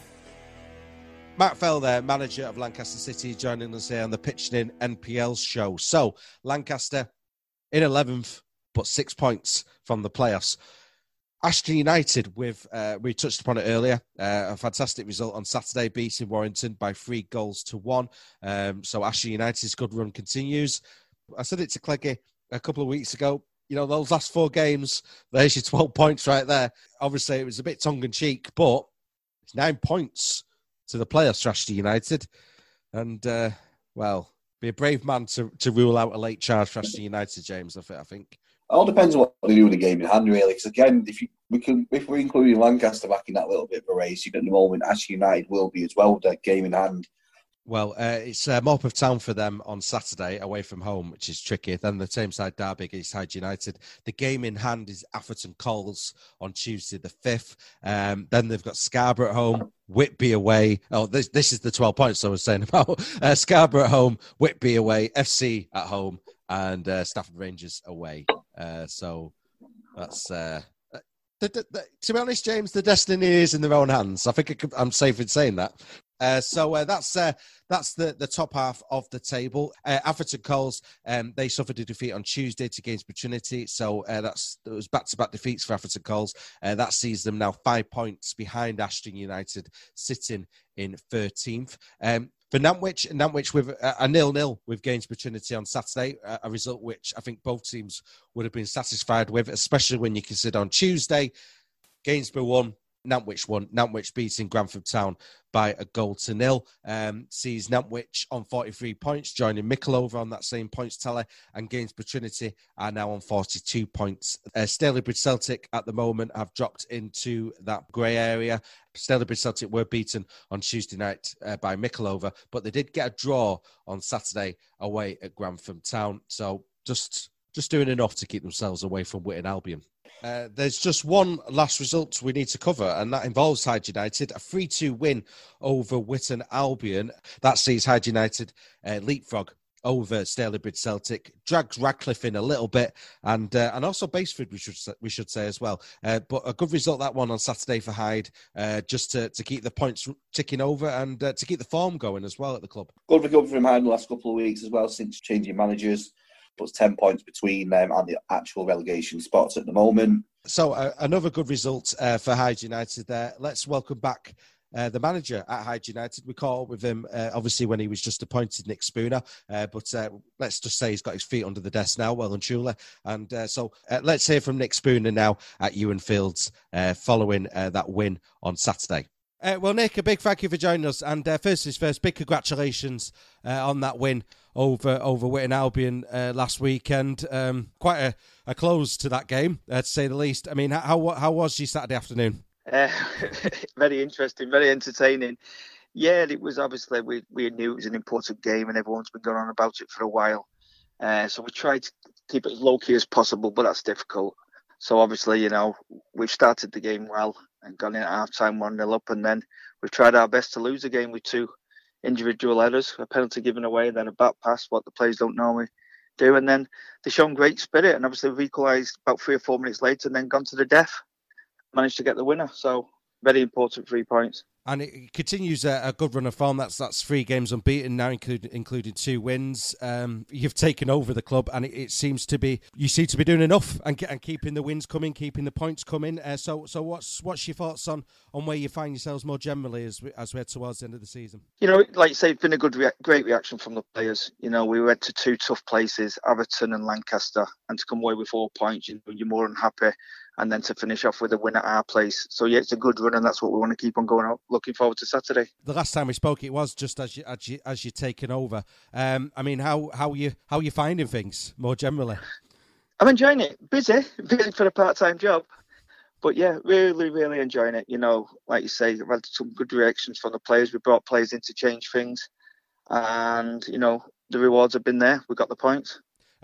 Matt Fell there, manager of Lancaster City, joining us here on the Pitching In N P L show. So, Lancaster in eleventh, but six points from the playoffs. Ashton United, with uh, we touched upon it earlier, uh, a fantastic result on Saturday, beating Warrington by three goals to one. Um, so, Ashton United's good run continues. I said it to Cleggy a couple of weeks ago. You know, those last four games, there's your twelve points right there. Obviously, it was a bit tongue-in-cheek, but it's nine points to the playoffs for Ashton United. And, uh, well, be a brave man to, to rule out a late charge for Ashton United, James, I think. It all depends on what they do in the game in hand, really. Because, again, if you, we can, if we're including Lancaster back in that little bit of a race, at the moment, Ashton United will be as well with that game in hand. Well, uh, it's uh, Morpeth Town for them on Saturday, away from home, which is tricky. Then the Tameside derby against Hyde United. The game in hand is Atherton Coles on Tuesday the fifth. Um, then they've got Scarborough at home, Whitby away. Oh, this this is the twelve points I was saying about. Uh, Scarborough at home, Whitby away, F C at home, and uh, Stafford Rangers away. Uh, so that's... Uh, the, the, the, to be honest, James, the destiny is in their own hands. I think I could, I'm safe in saying that. Uh, so uh, that's uh, that's the, the top half of the table. Uh, Atherton Coles, um, they suffered a defeat on Tuesday to Gainsborough Trinity. So uh, that's it was back-to-back defeats for Atherton Coles. Uh, that sees them now five points behind Ashton United, sitting in thirteenth. Um, for Nantwich, Nantwich with a, a nil-nil with Gainsborough Trinity on Saturday, a, a result which I think both teams would have been satisfied with, especially when you consider on Tuesday, Gainsborough won, Nantwich won. Nantwich beating Grantham Town by a goal to nil. Um, sees Nantwich on forty-three points, joining Mickleover on that same points tally, and Gainsborough Trinity are now on forty-two points. Uh, Stalybridge Celtic at the moment have dropped into that grey area. Stalybridge Celtic were beaten on Tuesday night uh, by Mickleover, but they did get a draw on Saturday away at Grantham Town. So just just doing enough to keep themselves away from Whitton Albion. Uh, there's just one last result we need to cover, and that involves Hyde United. A three two win over Whitton Albion. That sees Hyde United uh, leapfrog over Stalybridge Celtic, drags Radcliffe in a little bit, and uh, and also Baseford, we should we should say as well. Uh, but a good result, that one on Saturday for Hyde, uh, just to, to keep the points ticking over and uh, to keep the form going as well at the club. Good recovery from Hyde in the last couple of weeks as well, since changing managers. Puts ten points between them and the actual relegation spots at the moment. So uh, another good result uh, for Hyde United there. Let's welcome back uh, the manager at Hyde United. We caught up with him, uh, obviously, when he was just appointed, Nick Spooner. Uh, but uh, let's just say he's got his feet under the desk now, well and truly. And uh, so uh, let's hear from Nick Spooner now at Ewan Fields uh, following uh, that win on Saturday. Uh, well, Nick, a big thank you for joining us. And uh, first things first, big congratulations uh, on that win over over Whitton Albion uh, last weekend. Um, quite a, a close to that game, uh, to say the least. I mean, how how was your Saturday afternoon? Uh, very interesting, very entertaining. Yeah, it was obviously, we, we knew it was an important game and everyone's been going on about it for a while. Uh, so we tried to keep it as low-key as possible, but that's difficult. So obviously, you know, we've started the game well and gone in at half-time one nil up, and then we've tried our best to lose the game with two individual errors, a penalty given away, then a back pass, what the players don't normally do, and then they've shown great spirit, and obviously we've equalised about three or four minutes later and then gone to the death, managed to get the winner. So very important three points. And it continues a, a good run of form. That's that's three games unbeaten now, including including two wins. Um, you've taken over the club, and it, it seems to be you seem to be doing enough and, and keeping the wins coming, keeping the points coming. Uh, so so what's what's your thoughts on, on where you find yourselves more generally as we, as we head towards the end of the season? You know, like you say, it's been a good, rea- great reaction from the players. You know, we went to two tough places, Atherton and Lancaster, and to come away with four points, you know, you're more than happy. And then to finish off with a win at our place. So, yeah, it's a good run, and that's what we want to keep on going out. Looking forward to Saturday. The last time we spoke, it was just as you as you as you're taking over. Um, I mean, how how you how are you finding things more generally? I'm enjoying it. Busy, busy for a part-time job, but yeah, really, really enjoying it. You know, like you say, I've had some good reactions from the players. We brought players in to change things, and you know, the rewards have been there. We got the points.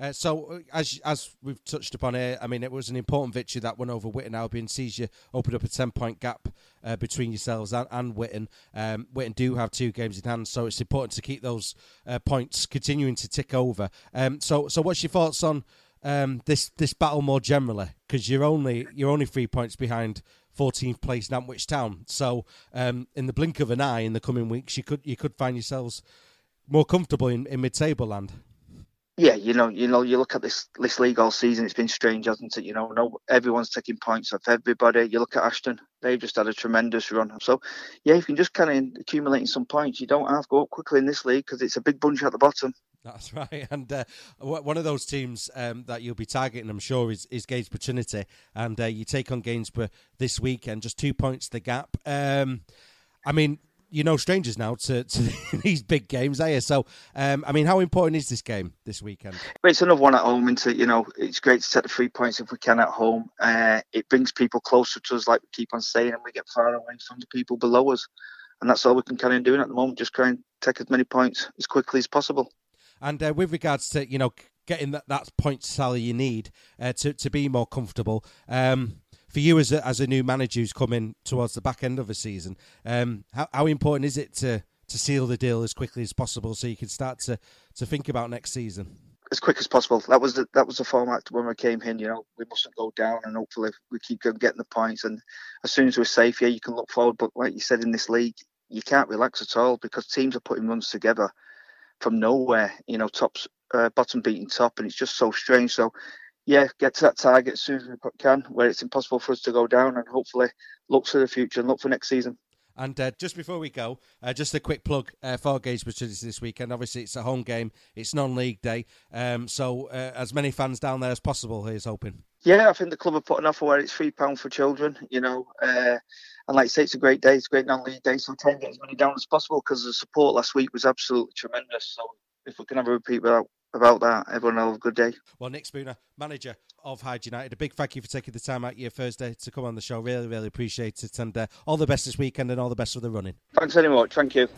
Uh, so, as as we've touched upon here, I mean, it was an important victory that won over Witton Albion. Sees you open up a ten-point gap uh, between yourselves and, and Witton. Um, Witton do have two games in hand, so it's important to keep those uh, points continuing to tick over. Um, so, so what's your thoughts on um, this this battle more generally? Because you're only you're only three points behind fourteenth place Nantwich Town. So, um, in the blink of an eye, in the coming weeks, you could you could find yourselves more comfortable in, in mid-table land. Yeah, you know, you know, you look at this this league all season. It's been strange, hasn't it? You know, no, everyone's taking points off everybody. You look at Ashton; they've just had a tremendous run. So, yeah, if you can just kind of accumulating some points, you don't have to go up quickly in this league because it's a big bunch at the bottom. That's right, and uh, one of those teams um, that you'll be targeting, I'm sure, is, is Gainsborough Trinity, and uh, you take on Gainsborough this weekend, just two points the gap. Um, I mean, you're no strangers now to, to these big games, are you? So, um, I mean, how important is this game this weekend? But it's another one at home, isn't it? You know, it's great to take the three points if we can at home. Uh, it brings people closer to us, like we keep on saying, and we get far away from the people below us. And that's all we can kind of do at the moment, just try and take as many points as quickly as possible. And uh, with regards to, you know, getting that, that point salary you need uh, to, to be more comfortable, um, for you as a, as a new manager who's coming towards the back end of the season, um, how, how important is it to, to seal the deal as quickly as possible so you can start to, to think about next season? As quick as possible. That was the, that was the format when we came in. You know, we mustn't go down, and hopefully we keep getting the points. And as soon as we're safe, yeah, you can look forward. But like you said, in this league, you can't relax at all because teams are putting runs together from nowhere. You know, tops, uh, bottom beating top, and it's just so strange. So, yeah, get to that target as soon as we can, where it's impossible for us to go down, and hopefully look to the future and look for next season. And uh, just before we go, uh, just a quick plug uh, for Gainsborough Trinity this weekend. Obviously, it's a home game. It's non-league day. Um, so uh, as many fans down there as possible, here's hoping. Yeah, I think the club are putting off where it's three pounds for children, you know. Uh, and like I say, it's a great day. It's a great non-league day. So try and get as many down as possible because the support last week was absolutely tremendous. So if we can have a repeat about, about that, everyone will have a good day. Well, Nick Spooner, manager of Hyde United, a big thank you for taking the time out your Thursday to come on the show. Really, really appreciate it. And uh, all the best this weekend and all the best for the running. Thanks very much. Thank you.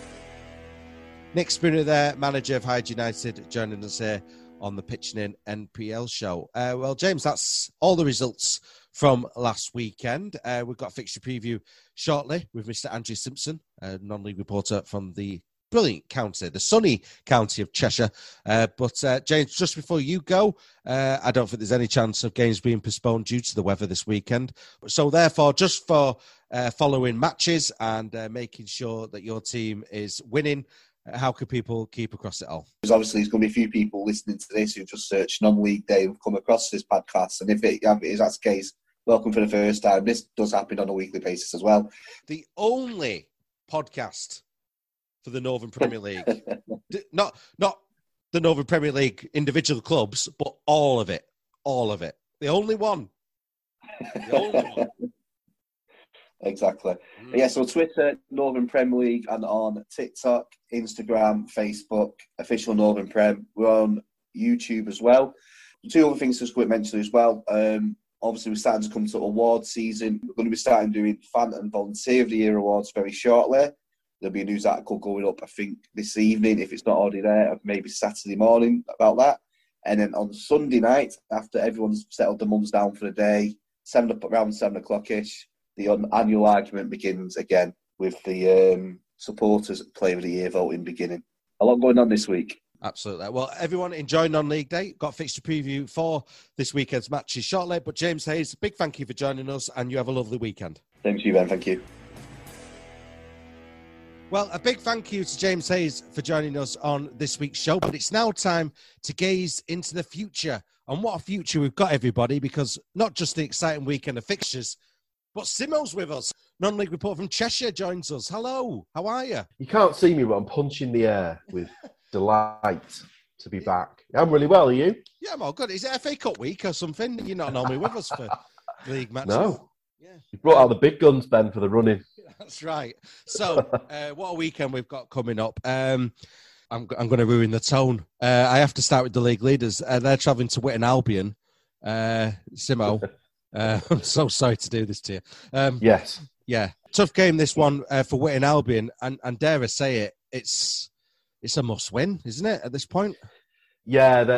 Nick Spooner there, manager of Hyde United, joining us here on the Pitching In N P L show. Uh, well, James, that's all the results from last weekend. Uh, we've got a fixture preview shortly with Mister Andrew Simpson, a non-league reporter from the brilliant county, the sunny county of Cheshire. Uh, but, uh, James, just before you go, uh, I don't think there's any chance of games being postponed due to the weather this weekend. So, therefore, just for uh, following matches and uh, making sure that your team is winning, how can people keep across it all? Because obviously there's going to be a few people listening to this who just search non-league day and come across this podcast. And if it, if it is that case, welcome for the first time. This does happen on a weekly basis as well. The only podcast for the Northern Premier League. not not the Northern Premier League individual clubs, but all of it. All of it. The only one. The only one. Exactly. Mm. Yeah, so Twitter, Northern Premier League, and on TikTok, Instagram, Facebook, official Northern Prem. We're on YouTube as well. Two other things just quick mention as well. Um, obviously, we're starting to come to awards season. We're going to be starting doing Fan and Volunteer of the Year awards very shortly. There'll be a news article going up, I think, this evening, if it's not already there, maybe Saturday morning about that. And then on Sunday night, after everyone's settled the mums down for the day, seven around seven o'clock-ish, the annual argument begins again with the um, supporters Player of the Year voting beginning. A lot going on this week. Absolutely. Well, everyone enjoy non-league day. Got a fixture preview for this weekend's matches shortly. But James Hayes, big thank you for joining us, and you have a lovely weekend. Thank you, Ben. Thank you. Well, a big thank you to James Hayes for joining us on this week's show. But it's now time to gaze into the future. And what a future we've got, everybody, because not just the exciting weekend of fixtures, but Simo's with us. Non-league report from Cheshire joins us. Hello, how are you? You can't see me, but I'm punching the air with delight to be back. I'm really well, are you? Yeah, I'm all good. Is it F A Cup week or something? You're not normally with us for league matches. No. Yeah. You brought out the big guns, Ben, for the running. That's right. So, uh, what a weekend we've got coming up. Um, I'm, I'm going to ruin the tone. Uh, I have to start with the league leaders. Uh, they're travelling to Witton Albion. Uh, Simo, uh, I'm so sorry to do this to you. Um, yes. Yeah. Tough game, this one, uh, for Witton Albion. And, and dare I say it, it's it's a must-win, isn't it, at this point? Yeah,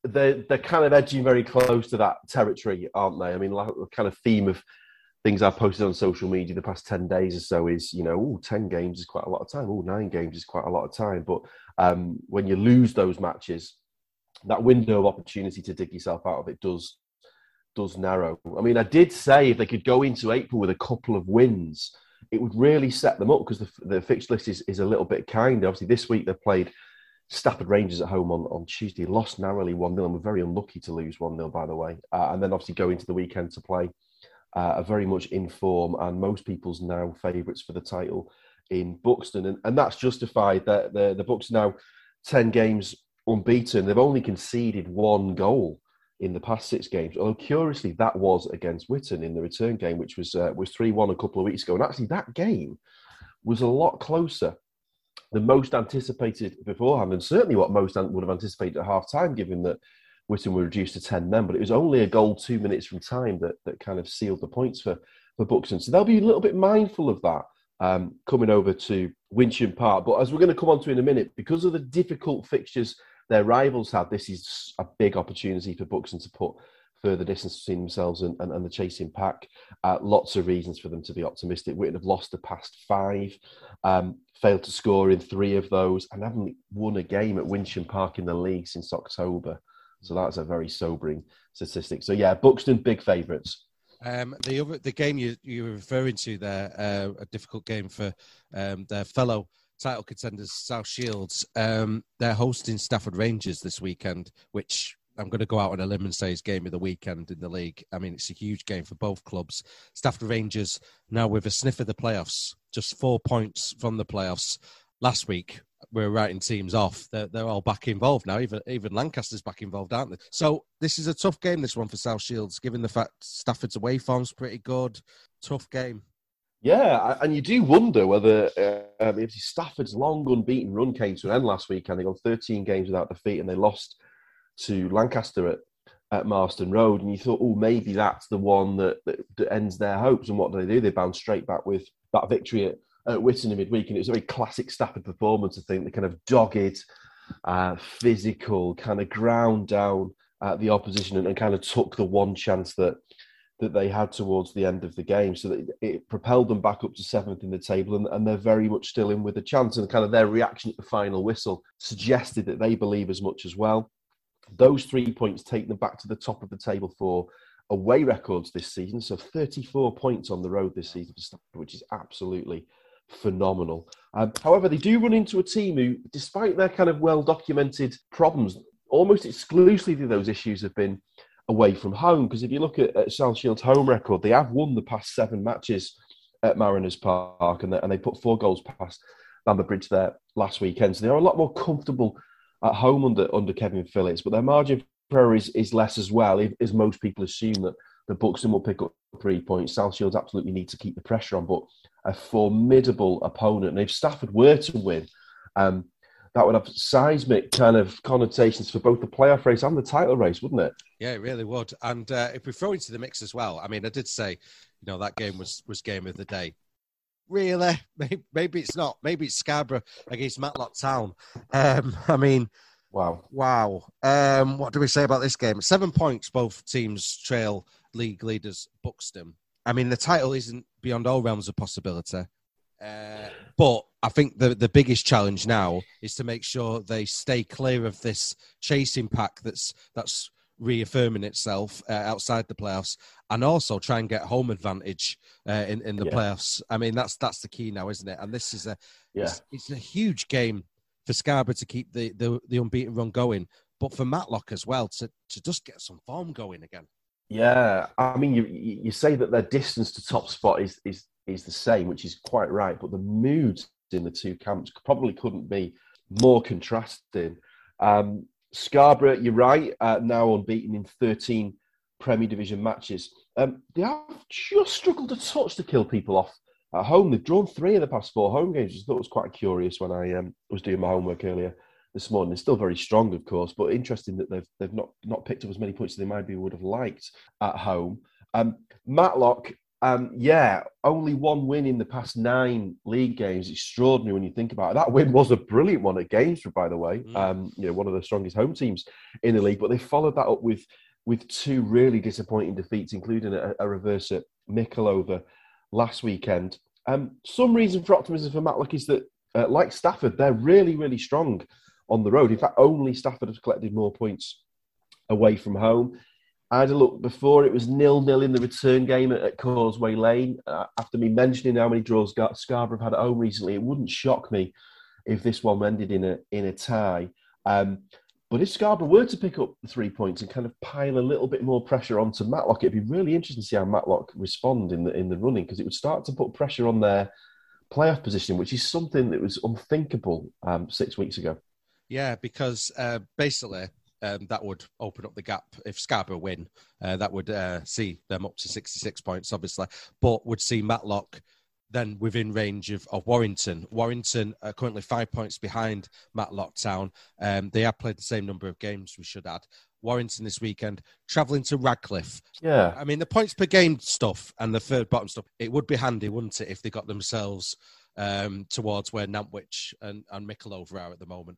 they're, they're kind of edging very close to that territory, aren't they? I mean, like, the kind of theme of things I've posted on social media the past ten days or so is, you know, ooh, ten games is quite a lot of time. Oh, nine games is quite a lot of time. But um, when you lose those matches, that window of opportunity to dig yourself out of it does does narrow. I mean, I did say if they could go into April with a couple of wins, it would really set them up because the, the fixture list is, is a little bit kind. Obviously, this week they've played Stafford Rangers at home on, on Tuesday, lost narrowly one nil, and were very unlucky to lose one nil, by the way. Uh, and then obviously go into the weekend to play uh, are very much in form and most people's now favourites for the title in Buxton. And, and that's justified. That the, the Bucks now ten games unbeaten. They've only conceded one goal in the past six games. Although curiously, that was against Witton in the return game, which was uh, was three one a couple of weeks ago. And actually, that game was a lot closer than most anticipated beforehand, and certainly what most would have anticipated at half time, given that Witton were reduced to ten men. But it was only a goal two minutes from time that, that kind of sealed the points for, for Buxton. So they'll be a little bit mindful of that um, coming over to Wincham Park. But as we're going to come on to in a minute, because of the difficult fixtures their rivals had, this is a big opportunity for Buxton to put further distance between themselves and, and, and the chasing pack. Uh, lots of reasons for them to be optimistic. Witton have lost the past five, um, failed to score in three of those, and haven't won a game at Wincham Park in the league since October. So that's a very sobering statistic. So yeah, Buxton, big favourites. Um, the other, the game you you were referring to there, uh, a difficult game for um, their fellow title contenders, South Shields. Um, they're hosting Stafford Rangers this weekend, which I'm going to go out on a limb and say is game of the weekend in the league. I mean, it's a huge game for both clubs. Stafford Rangers now with a sniff of the playoffs, just four points from the playoffs. Last week, we were writing teams off. They're, they're all back involved now. Even even Lancaster's back involved, aren't they? So this is a tough game, this one for South Shields, given the fact Stafford's away form's pretty good. Tough game. Yeah, and you do wonder whether uh, um, if Stafford's long unbeaten run came to an end last week, and they got thirteen games without defeat, and they lost to Lancaster at, at Marston Road, and you thought, oh, maybe that's the one that, that, that ends their hopes. And what do they do? They bounce straight back with that victory at, at Witton in midweek, and it was a very classic Stafford performance. I think the kind of dogged, uh, physical, kind of ground down uh, the opposition and, and kind of took the one chance that that they had towards the end of the game, so that it propelled them back up to seventh in the table, and, and they're very much still in with a chance. And kind of their reaction at the final whistle suggested that they believe as much as well. Those three points take them back to the top of the table for away records this season. So thirty-four points on the road this season, which is absolutely phenomenal. Um, however, they do run into a team who, despite their kind of well-documented problems, almost exclusively those issues have been away from home. Because if you look at, at South Shields' home record, they have won the past seven matches at Mariners Park, and they, and they put four goals past Bamber Bridge there last weekend. So they are a lot more comfortable at home under under Kevin Phillips, but their margin for error is, is less as well, as most people assume that the Buxton will pick up three points. South Shields absolutely need to keep the pressure on, but a formidable opponent. And if Stafford were to win, um, that would have seismic kind of connotations for both the playoff race and the title race, wouldn't it? Yeah, it really would. And uh, if we throw into the mix as well, I mean, I did say, you know, that game was, was game of the day. Really? Maybe, maybe it's not. Maybe it's Scarborough against Matlock Town. Um, I mean, wow. Wow. Um, what do we say about this game? Seven points, both teams trail league leaders Buxton. I mean, the title isn't beyond all realms of possibility. Uh, but I think the, the biggest challenge now is to make sure they stay clear of this chasing pack that's that's reaffirming itself uh, outside the playoffs, and also try and get home advantage uh, in, in the yeah. playoffs. I mean, that's that's the key now, isn't it? And this is a yeah. it's, it's a huge game for Scarborough to keep the, the, the unbeaten run going, but for Matlock as well to, to just get some form going again. Yeah, I mean, you you say that their distance to top spot is is is the same, which is quite right, but the moods in the two camps probably couldn't be more contrasting. Um, Scarborough, you're right, uh, now unbeaten in thirteen Premier Division matches. Um, they have just struggled a touch to kill people off at home. They've drawn three of the past four home games, which I thought was quite curious when I um, was doing my homework earlier this morning. They're still very strong, of course, but interesting that they've they've not, not picked up as many points as they maybe would have liked at home. Um, Matlock, Um, yeah, only one win in the past nine league games. Extraordinary when you think about it. That win was a brilliant one at Gainsborough, by the way. Mm. Um, you know, one of the strongest home teams in the league. But they followed that up with with two really disappointing defeats, including a, a reverse at Mickleover last weekend. Um, some reason for optimism for Matlock is that, uh, like Stafford, they're really, really strong on the road. In fact, only Stafford has collected more points away from home. I had a look before. It was nil-nil in the return game at, at Causeway Lane. Uh, after me mentioning how many draws Scarborough have had at home recently, it wouldn't shock me if this one ended in a in a tie. Um, but if Scarborough were to pick up the three points and kind of pile a little bit more pressure onto Matlock, it'd be really interesting to see how Matlock respond in the in the running, because it would start to put pressure on their playoff position, which is something that was unthinkable um, six weeks ago. Yeah, because uh, basically... Um, that would open up the gap. If Scarborough win, uh, that would uh, see them up to sixty-six points, obviously, but would see Matlock then within range of, of Warrington. Warrington are currently five points behind Matlock Town. Um, they have played the same number of games, we should add. Warrington this weekend, travelling to Radcliffe. Yeah. I mean, the points per game stuff and the third bottom stuff, it would be handy, wouldn't it, if they got themselves um, towards where Nantwich and, and Mickleover are at the moment.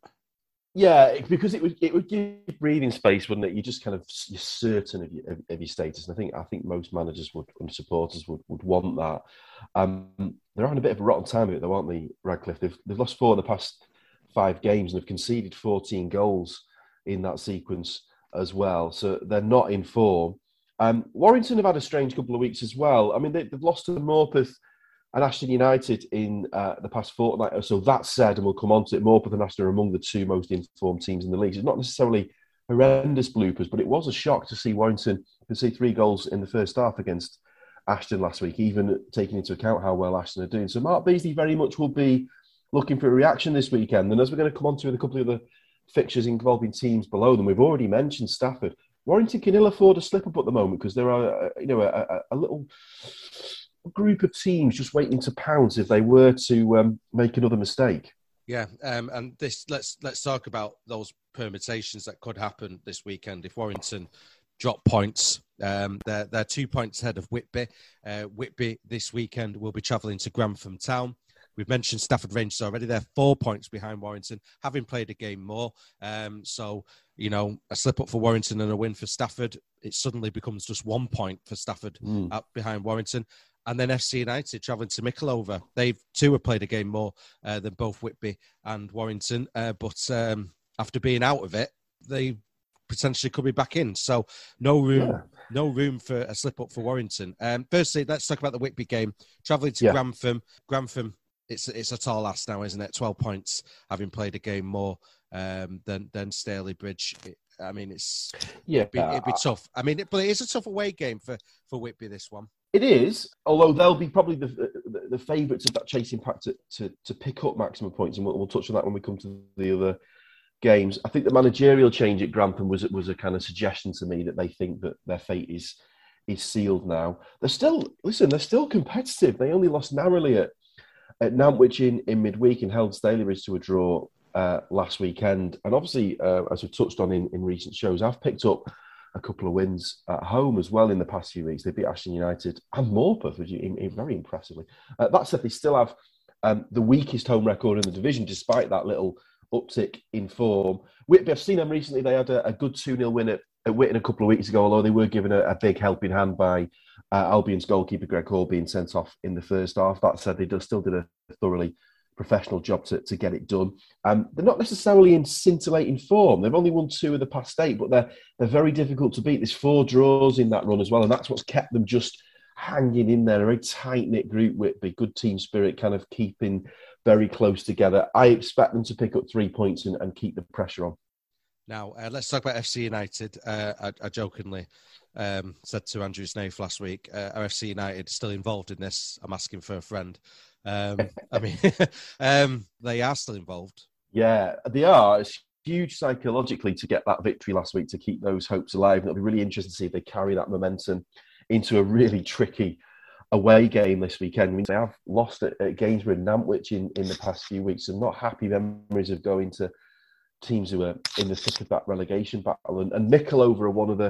Yeah, because it would it would give breathing space, wouldn't it? You just kind of you're certain of your, of, of your status, and I think I think most managers would and supporters would, would want that. Um, they're having a bit of a rotten time of it, though, aren't they, Radcliffe? They've they've lost four of the past five games and have conceded fourteen goals in that sequence as well. So they're not in form. Um, Warrington have had a strange couple of weeks as well. I mean, they, they've lost to Morpeth and Ashton United in uh, the past fortnight or so. That said, and we'll come on to it, Morpeth and Ashton are among the two most informed teams in the league. It's not necessarily horrendous bloopers, but it was a shock to see Warrington concede three goals in the first half against Ashton last week, even taking into account how well Ashton are doing. So Mark Beasley very much will be looking for a reaction this weekend. And as we're going to come on to with a couple of other fixtures involving teams below them, we've already mentioned Stafford. Warrington can ill afford a slip-up at the moment because there are, you know, a, a, a little group of teams just waiting to pounce if they were to um, make another mistake. Yeah, um, and this let's let's talk about those permutations that could happen this weekend if Warrington drop points. Um, they're they're two points ahead of Whitby. Uh, Whitby this weekend will be travelling to Grantham Town. We've mentioned Stafford Rangers already. They're four points behind Warrington, having played a game more. Um, so, you know, a slip up for Warrington and a win for Stafford, it suddenly becomes just one point for Stafford mm. up behind Warrington. And then F C United travelling to Mickleover. They've too have played a game more uh, than both Whitby and Warrington. Uh, but um, after being out of it, they potentially could be back in. So no room, yeah. no room for a slip up for Warrington. Um, firstly, let's talk about the Whitby game. Travelling to yeah. Grantham. Grantham, it's it's a tall ask now, isn't it? twelve points, having played a game more um, than than Stalybridge. It, I mean, it's yeah, it'd be, it'd be tough. I mean, it, but it is a tough away game for, for Whitby, this one. It is, although they'll be probably the the, the favourites of that chasing pack to, to, to pick up maximum points, and we'll, we'll touch on that when we come to the other games. I think the managerial change at Grantham was was a kind of suggestion to me that they think that their fate is is sealed now. They're still, listen, they're still competitive. They only lost narrowly at, at Nantwich in, in midweek and held Stalybridge to a draw uh, last weekend. And obviously, uh, as we've touched on in, in recent shows, I've picked up a couple of wins at home as well in the past few weeks. They beat Ashton United and Morpeth, which is very impressively. Uh, that said, they still have um, the weakest home record in the division, despite that little uptick in form. Whitby, I've seen them recently. They had a, a good two nil win at, at Whitton a couple of weeks ago, although they were given a, a big helping hand by uh, Albion's goalkeeper, Greg Hall, being sent off in the first half. That said, they still did a thoroughly professional job to, to get it done. Um, they're not necessarily in scintillating form. They've only won two of the past eight, but they're they're very difficult to beat. There's four draws in that run as well, and that's what's kept them just hanging in there. A very tight-knit group with a good team spirit, kind of keeping very close together. I expect them to pick up three points and, and keep the pressure on. Now, uh, let's talk about F C United. Uh, I, I jokingly um, said to Andrew Snaith last week, uh, are F C United still involved in this? I'm asking for a friend. Um, I mean, um, they are still involved. Yeah, they are. It's huge psychologically to get that victory last week to keep those hopes alive. And it'll be really interesting to see if they carry that momentum into a really tricky away game this weekend. I mean, they have lost at, at Gainsborough and Nantwich in, in the past few weeks, and not happy memories of going to teams who are in the thick of that relegation battle. And, and Mickleover are one of the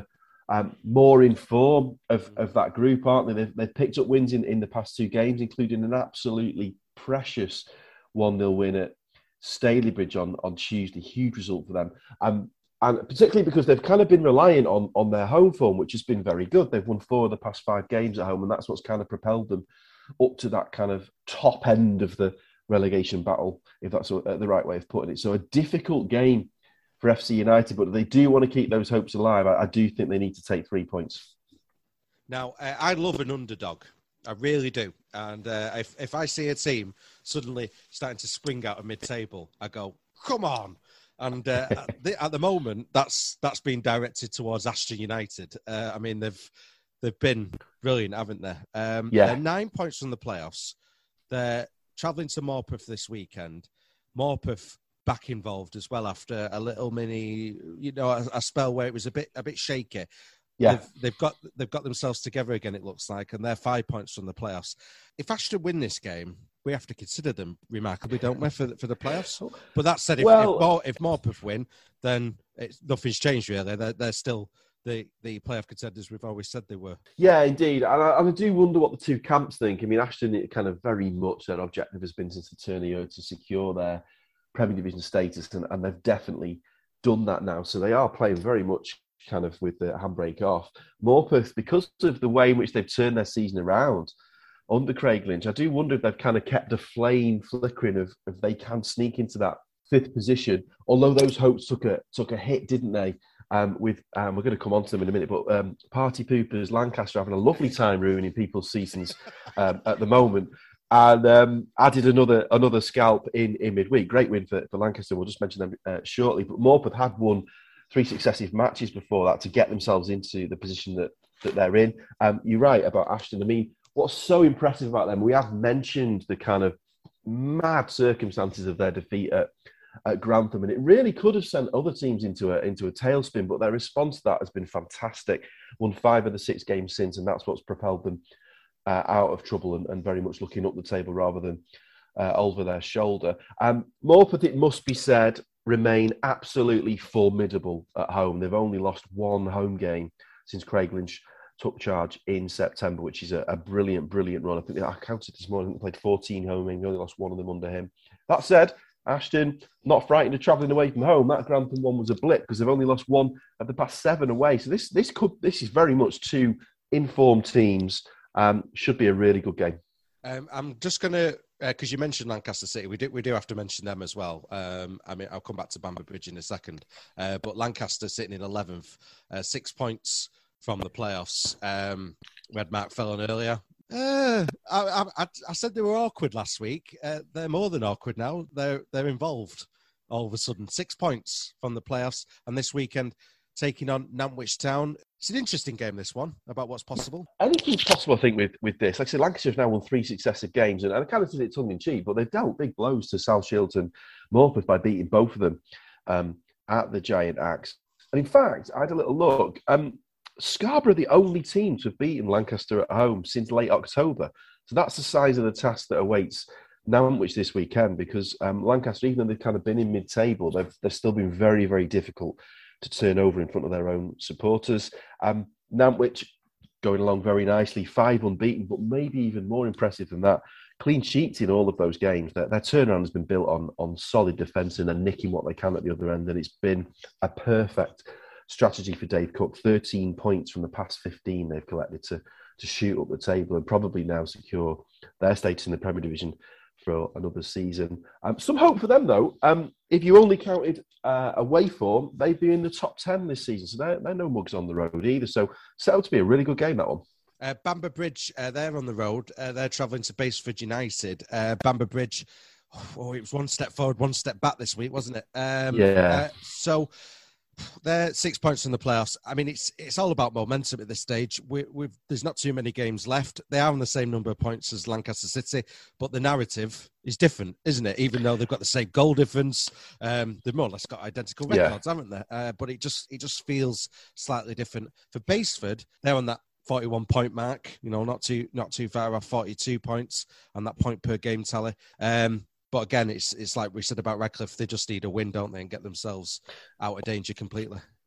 um, more in form of, of that group, aren't they? They've, they've picked up wins in, in the past two games, including an absolutely precious one nil win at Stalybridge on, on Tuesday. Huge result for them. Um, and particularly because they've kind of been reliant on, on their home form, which has been very good. They've won four of the past five games at home, and that's what's kind of propelled them up to that kind of top end of the relegation battle, if that's the right way of putting it. So a difficult game for F C United, but they do want to keep those hopes alive. I, I do think they need to take three points. Now, uh, I love an underdog. I really do. And uh, if, if I see a team suddenly starting to spring out of mid-table, I go, come on. And uh, at, the, at the moment, that's that's been directed towards Ashton United. Uh, I mean, they've they've been brilliant, haven't they? Um, yeah. They're nine points from the playoffs. They're travelling to Morpeth this weekend. Morpeth back involved as well after a little mini, you know, a, a spell where it was a bit a bit shaky. Yeah, they've, they've got they've got themselves together again. It looks like, and they're five points from the playoffs. If Ashton win this game, we have to consider them remarkably, don't we, for for the playoffs? But that said, if well, if, Mor- if Morpeth win, then it's, nothing's changed really. They're, they're still the the playoff contenders we've always said they were. Yeah, indeed, and I, and I do wonder what the two camps think. I mean, Ashton, it kind of very much their objective has been since the turn of the year to secure their Premier Division status, and, and they've definitely done that now. So they are playing very much kind of with the handbrake off. Morpeth, because of the way in which they've turned their season around under Craig Lynch, I do wonder if they've kind of kept a flame flickering of if they can sneak into that fifth position. Although those hopes took a took a hit, didn't they? Um, with um, we're going to come on to them in a minute, but um, Party Poopers Lancaster having a lovely time ruining people's seasons um, at the moment. And um, added another another scalp in, in midweek. Great win for, for Lancaster. We'll just mention them uh, shortly. But Morpeth had won three successive matches before that to get themselves into the position that, that they're in. Um, you're right about Ashton. I mean, what's so impressive about them, we have mentioned the kind of mad circumstances of their defeat at, at Grantham, and it really could have sent other teams into a, into a tailspin, but their response to that has been fantastic. Won five of the six games since, and that's what's propelled them Uh, out of trouble and, and very much looking up the table rather than uh, over their shoulder. Um, Morpeth, it must be said, remain absolutely formidable at home. They've only lost one home game since Craig Lynch took charge in September, which is a, a brilliant, brilliant run. I think I counted this morning, they played fourteen home games, only lost one of them under him. That said, Ashton, not frightened of travelling away from home. That Grantham one was a blip because they've only lost one of the past seven away. So this this could this is very much two informed teams. Um, should be a really good game. Um, I'm just going to, because uh, you mentioned Lancaster City, we do we do have to mention them as well. Um, I mean, I'll come back to Bamber Bridge in a second. Uh, but Lancaster sitting in eleventh, uh, six points from the playoffs. Um, we had Mark Fellon earlier. Uh, I, I, I said they were awkward last week. Uh, they're more than awkward now. They're they're involved all of a sudden. Six points from the playoffs, and this weekend taking on Nantwich Town. It's an interesting game, this one, about what's possible. Anything's possible, I think, with, with this. Like I said, Lancashire have now won three successive games, and, and I kind of did it tongue-in-cheek, but they've dealt big blows to South Shields and Morpeth by beating both of them um, at the Giant Axe. And in fact, I had a little look. Um, Scarborough are the only team to have beaten Lancaster at home since late October. So that's the size of the task that awaits Nantwich this weekend, because um, Lancaster, even though they've kind of been in mid-table, they've, they've still been very, very difficult to turn over in front of their own supporters. Um, Nantwich going along very nicely, five unbeaten, but maybe even more impressive than that, clean sheets in all of those games. Their, their turnaround has been built on, on solid defence and then nicking what they can at the other end, and it's been a perfect strategy for Dave Cook. thirteen points from the past fifteen they've collected to, to shoot up the table and probably now secure their status in the Premier Division for another season. Um, some hope for them, though. Um, if you only counted uh, away form, they'd be in the top ten this season. So they're, they're no mugs on the road either. So set out to be a really good game, that one. Uh, Bamber Bridge, uh, they're on the road. Uh, they're travelling to Basford United. Uh, Bamber Bridge, oh, it was one step forward, one step back this week, wasn't it? Um, yeah. Uh, so they're six points in the playoffs. I mean, it's it's all about momentum at this stage. We, we've there's not too many games left. They are on the same number of points as Lancaster City, but the narrative is different, isn't it? Even though they've got the same goal difference, um, they've more or less got identical records, yeah. haven't they? Uh, but it just it just feels slightly different. For Basford, they're on that forty-one point mark. You know, not too not too far off, forty-two points on that point per game tally. Um, But again, it's it's like we said about Radcliffe. They just need a win, don't they, and get themselves out of danger completely.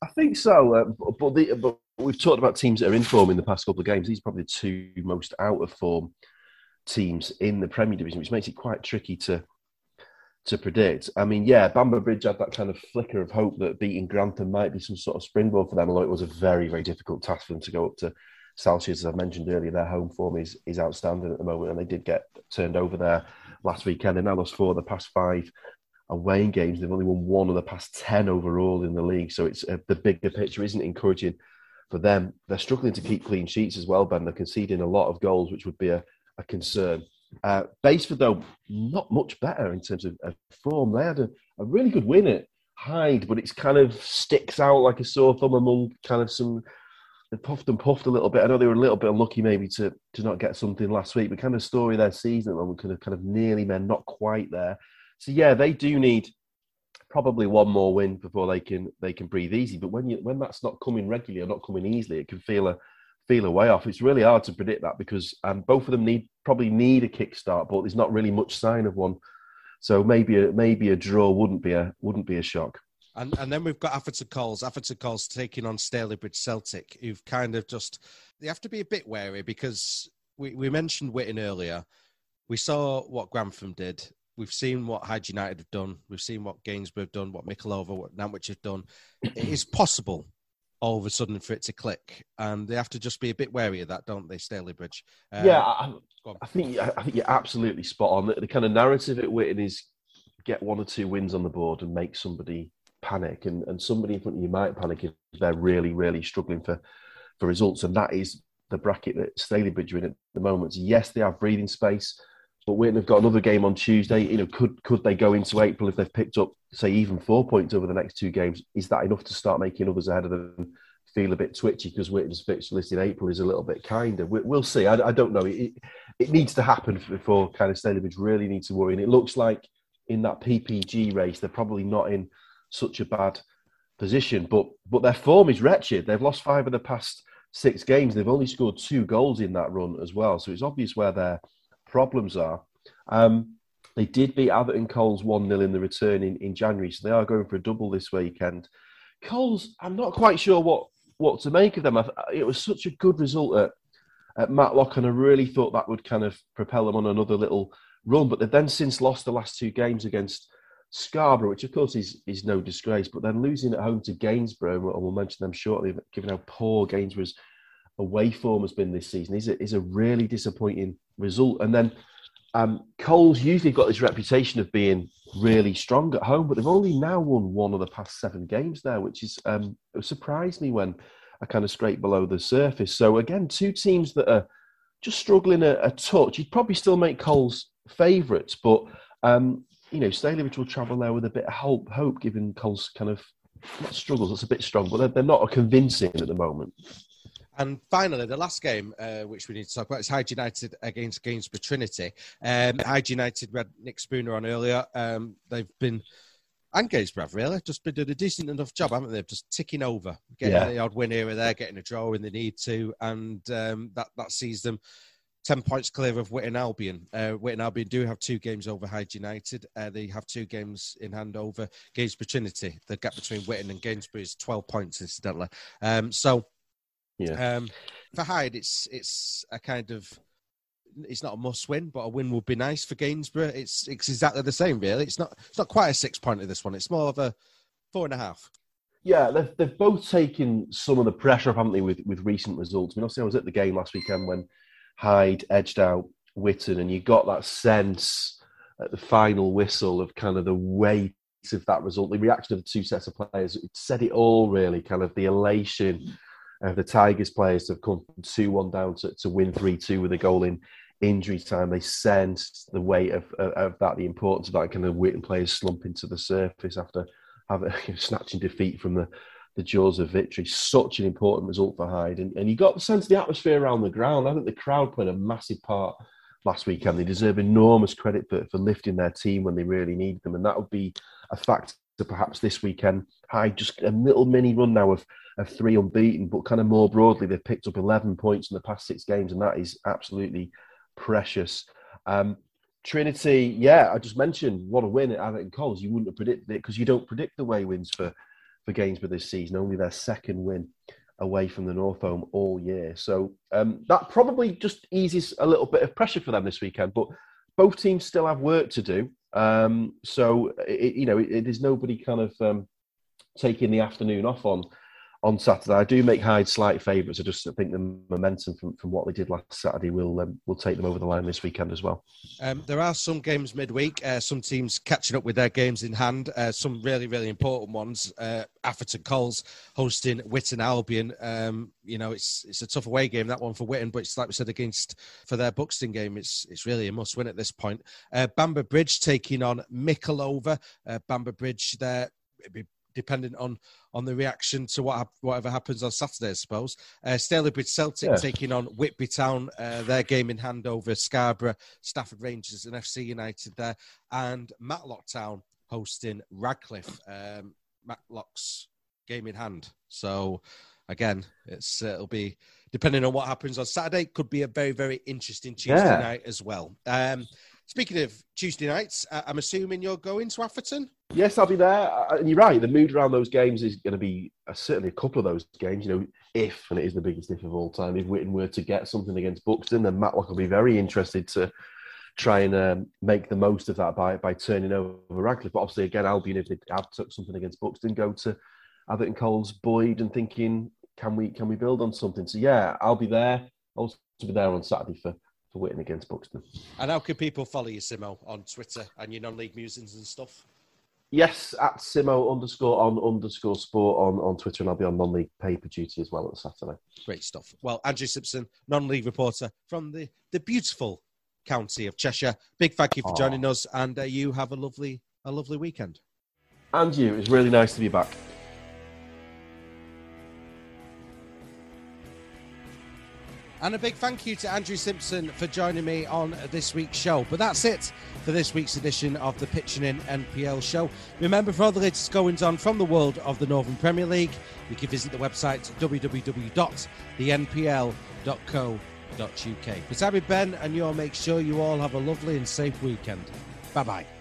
I think so, uh, but, the, but we've talked about teams that are in form in the past couple of games. These are probably the two most out of form teams in the Premier Division, which makes it quite tricky to to predict. I mean, yeah, Bamber Bridge had that kind of flicker of hope that beating Grantham might be some sort of springboard for them, although it was a very, very difficult task for them to go up to Celsius. As I mentioned earlier, their home form is, is outstanding at the moment, and they did get turned over there last weekend. They now lost four of the past five away games. They've only won one of the past ten overall in the league, so it's uh, the bigger picture isn't encouraging for them. They're struggling to keep clean sheets as well, Ben. They're conceding a lot of goals, which would be a, a concern. Uh, Baseford, though, not much better in terms of, of form. They had a, a really good win at Hyde, but it's kind of sticks out like a sore thumb among kind of some... They puffed and puffed a little bit. I know they were a little bit unlucky maybe to, to not get something last week, but kind of story of their season at the moment, kind of, kind of nearly men, not quite there. So, yeah, they do need probably one more win before they can they can breathe easy. But when you when that's not coming regularly or not coming easily, it can feel a feel a way off. It's really hard to predict that because um, both of them need probably need a kickstart, but there's not really much sign of one. So maybe a, maybe a draw wouldn't be a wouldn't be a shock. And and then we've got Atherton Coles. Atherton Coles taking on Stalybridge Celtic, who've kind of just... They have to be a bit wary because we, we mentioned Witton earlier. We saw what Grantham did. We've seen what Hyde United have done. We've seen what Gainsborough have done, what Michelova, what Nantwich have done. It is possible all of a sudden for it to click. And they have to just be a bit wary of that, don't they, Stalybridge? Uh, yeah, I, I think I think you're absolutely spot on. The, the kind of narrative at Witton is get one or two wins on the board and make somebody panic. And, and somebody in front of you might panic if they're really, really struggling for, for results. And that is the bracket that Stalybridge are in at the moment. So yes, they have breathing space. But Witton have got another game on Tuesday. You know, could could they go into April if they've picked up, say, even four points over the next two games? Is that enough to start making others ahead of them feel a bit twitchy because Witton's fixture list in April is a little bit kinder? We, we'll see. I, I don't know. It, it needs to happen before kind of Stalybridge really need to worry. And it looks like in that P P G race, they're probably not in such a bad position. But but their form is wretched. They've lost five of the past six games. They've only scored two goals in that run as well. So it's obvious where they're problems are. Um, they did beat Atherton Coles one nil in the return in, in January, so they are going for a double this weekend. Coles, I'm not quite sure what, what to make of them. I, it was such a good result at, at Matlock, and I really thought that would kind of propel them on another little run, but they've then since lost the last two games against Scarborough, which of course is, is no disgrace, but then losing at home to Gainsborough, and we'll mention them shortly, given how poor Gainsborough's away form has been this season, is a, is a really disappointing result. And then um, Coles usually got this reputation of being really strong at home, but they've only now won one of the past seven games there, which is um, it surprised me when I kind of scraped below the surface. So again, two teams that are just struggling a, a touch. You'd probably still make Coles favourites, but um, you know, Stalybridge will travel there with a bit of hope, hope given Coles kind of not struggles. That's a bit strong, but they're, they're not convincing at the moment. And finally, the last game, uh, which we need to talk about, is Hyde United against Gainsborough Trinity. Um, Hyde United, we had Nick Spooner on earlier. Um, they've been, and Gainsborough have really, just been doing a decent enough job, haven't they? Just ticking over, getting yeah. the odd win here or there, getting a draw when they need to, and um, that, that sees them ten points clear of Witton Albion. Uh, Witton Albion do have two games over Hyde United. Uh, they have two games in hand over Gainsborough Trinity. The gap between Witton and Gainsborough is twelve points, incidentally. Um, so, Yeah. Um, for Hyde, it's it's a kind of it's not a must win, but a win would be nice for Gainsborough. It's it's exactly the same, really. It's not it's not quite a six pointer this one. It's more of a four and a half. Yeah, they've they've both taken some of the pressure off, haven't they, with with recent results. I mean, obviously, I was at the game last weekend when Hyde edged out Witton, and you got that sense at the final whistle of kind of the weight of that result. The reaction of the two sets of players, it said it all, really. Kind of the elation of the Tigers players to have come from two one down to, to win three two with a goal in injury time. They sensed the weight of, of, of that, the importance of that, kind of Witton players slumping to the surface after having snatching defeat from the, the jaws of victory. Such an important result for Hyde. And, and you got the sense of the atmosphere around the ground. I think the crowd played a massive part last weekend. They deserve enormous credit for, for lifting their team when they really needed them. And that would be a factor perhaps this weekend. Hyde just a little mini run now of of three unbeaten, but kind of more broadly, they've picked up eleven points in the past six games, and that is absolutely precious. Um, Trinity, yeah, I just mentioned what a win at Atherton Coles. You wouldn't have predicted it because you don't predict the away wins for, for Gainsborough this season, only their second win away from the Northome all year. So um, that probably just eases a little bit of pressure for them this weekend. But both teams still have work to do. Um, so, it, you know, it, it is nobody kind of um, taking the afternoon off on on Saturday. I do make Hyde slight favourites. I just think the momentum from, from what they did last Saturday will um, will take them over the line this weekend as well. Um, there are some games midweek, uh, some teams catching up with their games in hand, uh, some really, really important ones. Uh, Atherton Coles hosting Witton Albion. Um, you know, it's it's a tough away game, that one for Witton, but it's like we said against, for their Buxton game, it's it's really a must-win at this point. Uh, Bamber Bridge taking on Mickletover. Uh, Bamber Bridge, there, it'd be depending on, on the reaction to what whatever happens on Saturday, I suppose. Uh, Stalybridge Celtic yeah. taking on Whitby Town, uh, their game in hand over Scarborough, Stafford Rangers and F C United there. And Matlock Town hosting Radcliffe, um, Matlock's game in hand. So, again, it's uh, it'll be, depending on what happens on Saturday, could be a very, very interesting Tuesday yeah. night as well. Um, speaking of Tuesday nights, uh, I'm assuming you're going to Atherton? Yes, I'll be there. And you're right, the mood around those games is going to be uh, certainly a couple of those games. You know, if, and it is the biggest if of all time, if Witton were to get something against Buxton, then Matlock will be very interested to try and um, make the most of that by by turning over Radcliffe. But obviously, again, Albion, if they have took something against Buxton, go to Atherton Coles, Boyd, and thinking, can we can we build on something? So yeah, I'll be there. I'll also be there on Saturday for, for Witton against Buxton. And how can people follow you, Simo, on Twitter and your non-league musings and stuff? Yes, at Simo underscore on underscore sport on, on Twitter, and I'll be on non-league paper duty as well on Saturday. Great stuff. Well, Andrew Simpson, non-league reporter from the, the beautiful county of Cheshire. Big thank you for Aww. joining us, and uh, you have a lovely a lovely weekend. And you, it's really nice to be back. And a big thank you to Andrew Simpson for joining me on this week's show. But that's it for this week's edition of the Pitching In N P L show. Remember, for all the latest goings on from the world of the Northern Premier League, you can visit the website w w w dot the n p l dot co dot u k. But I'm Ben, and you'll make sure you all have a lovely and safe weekend. Bye-bye.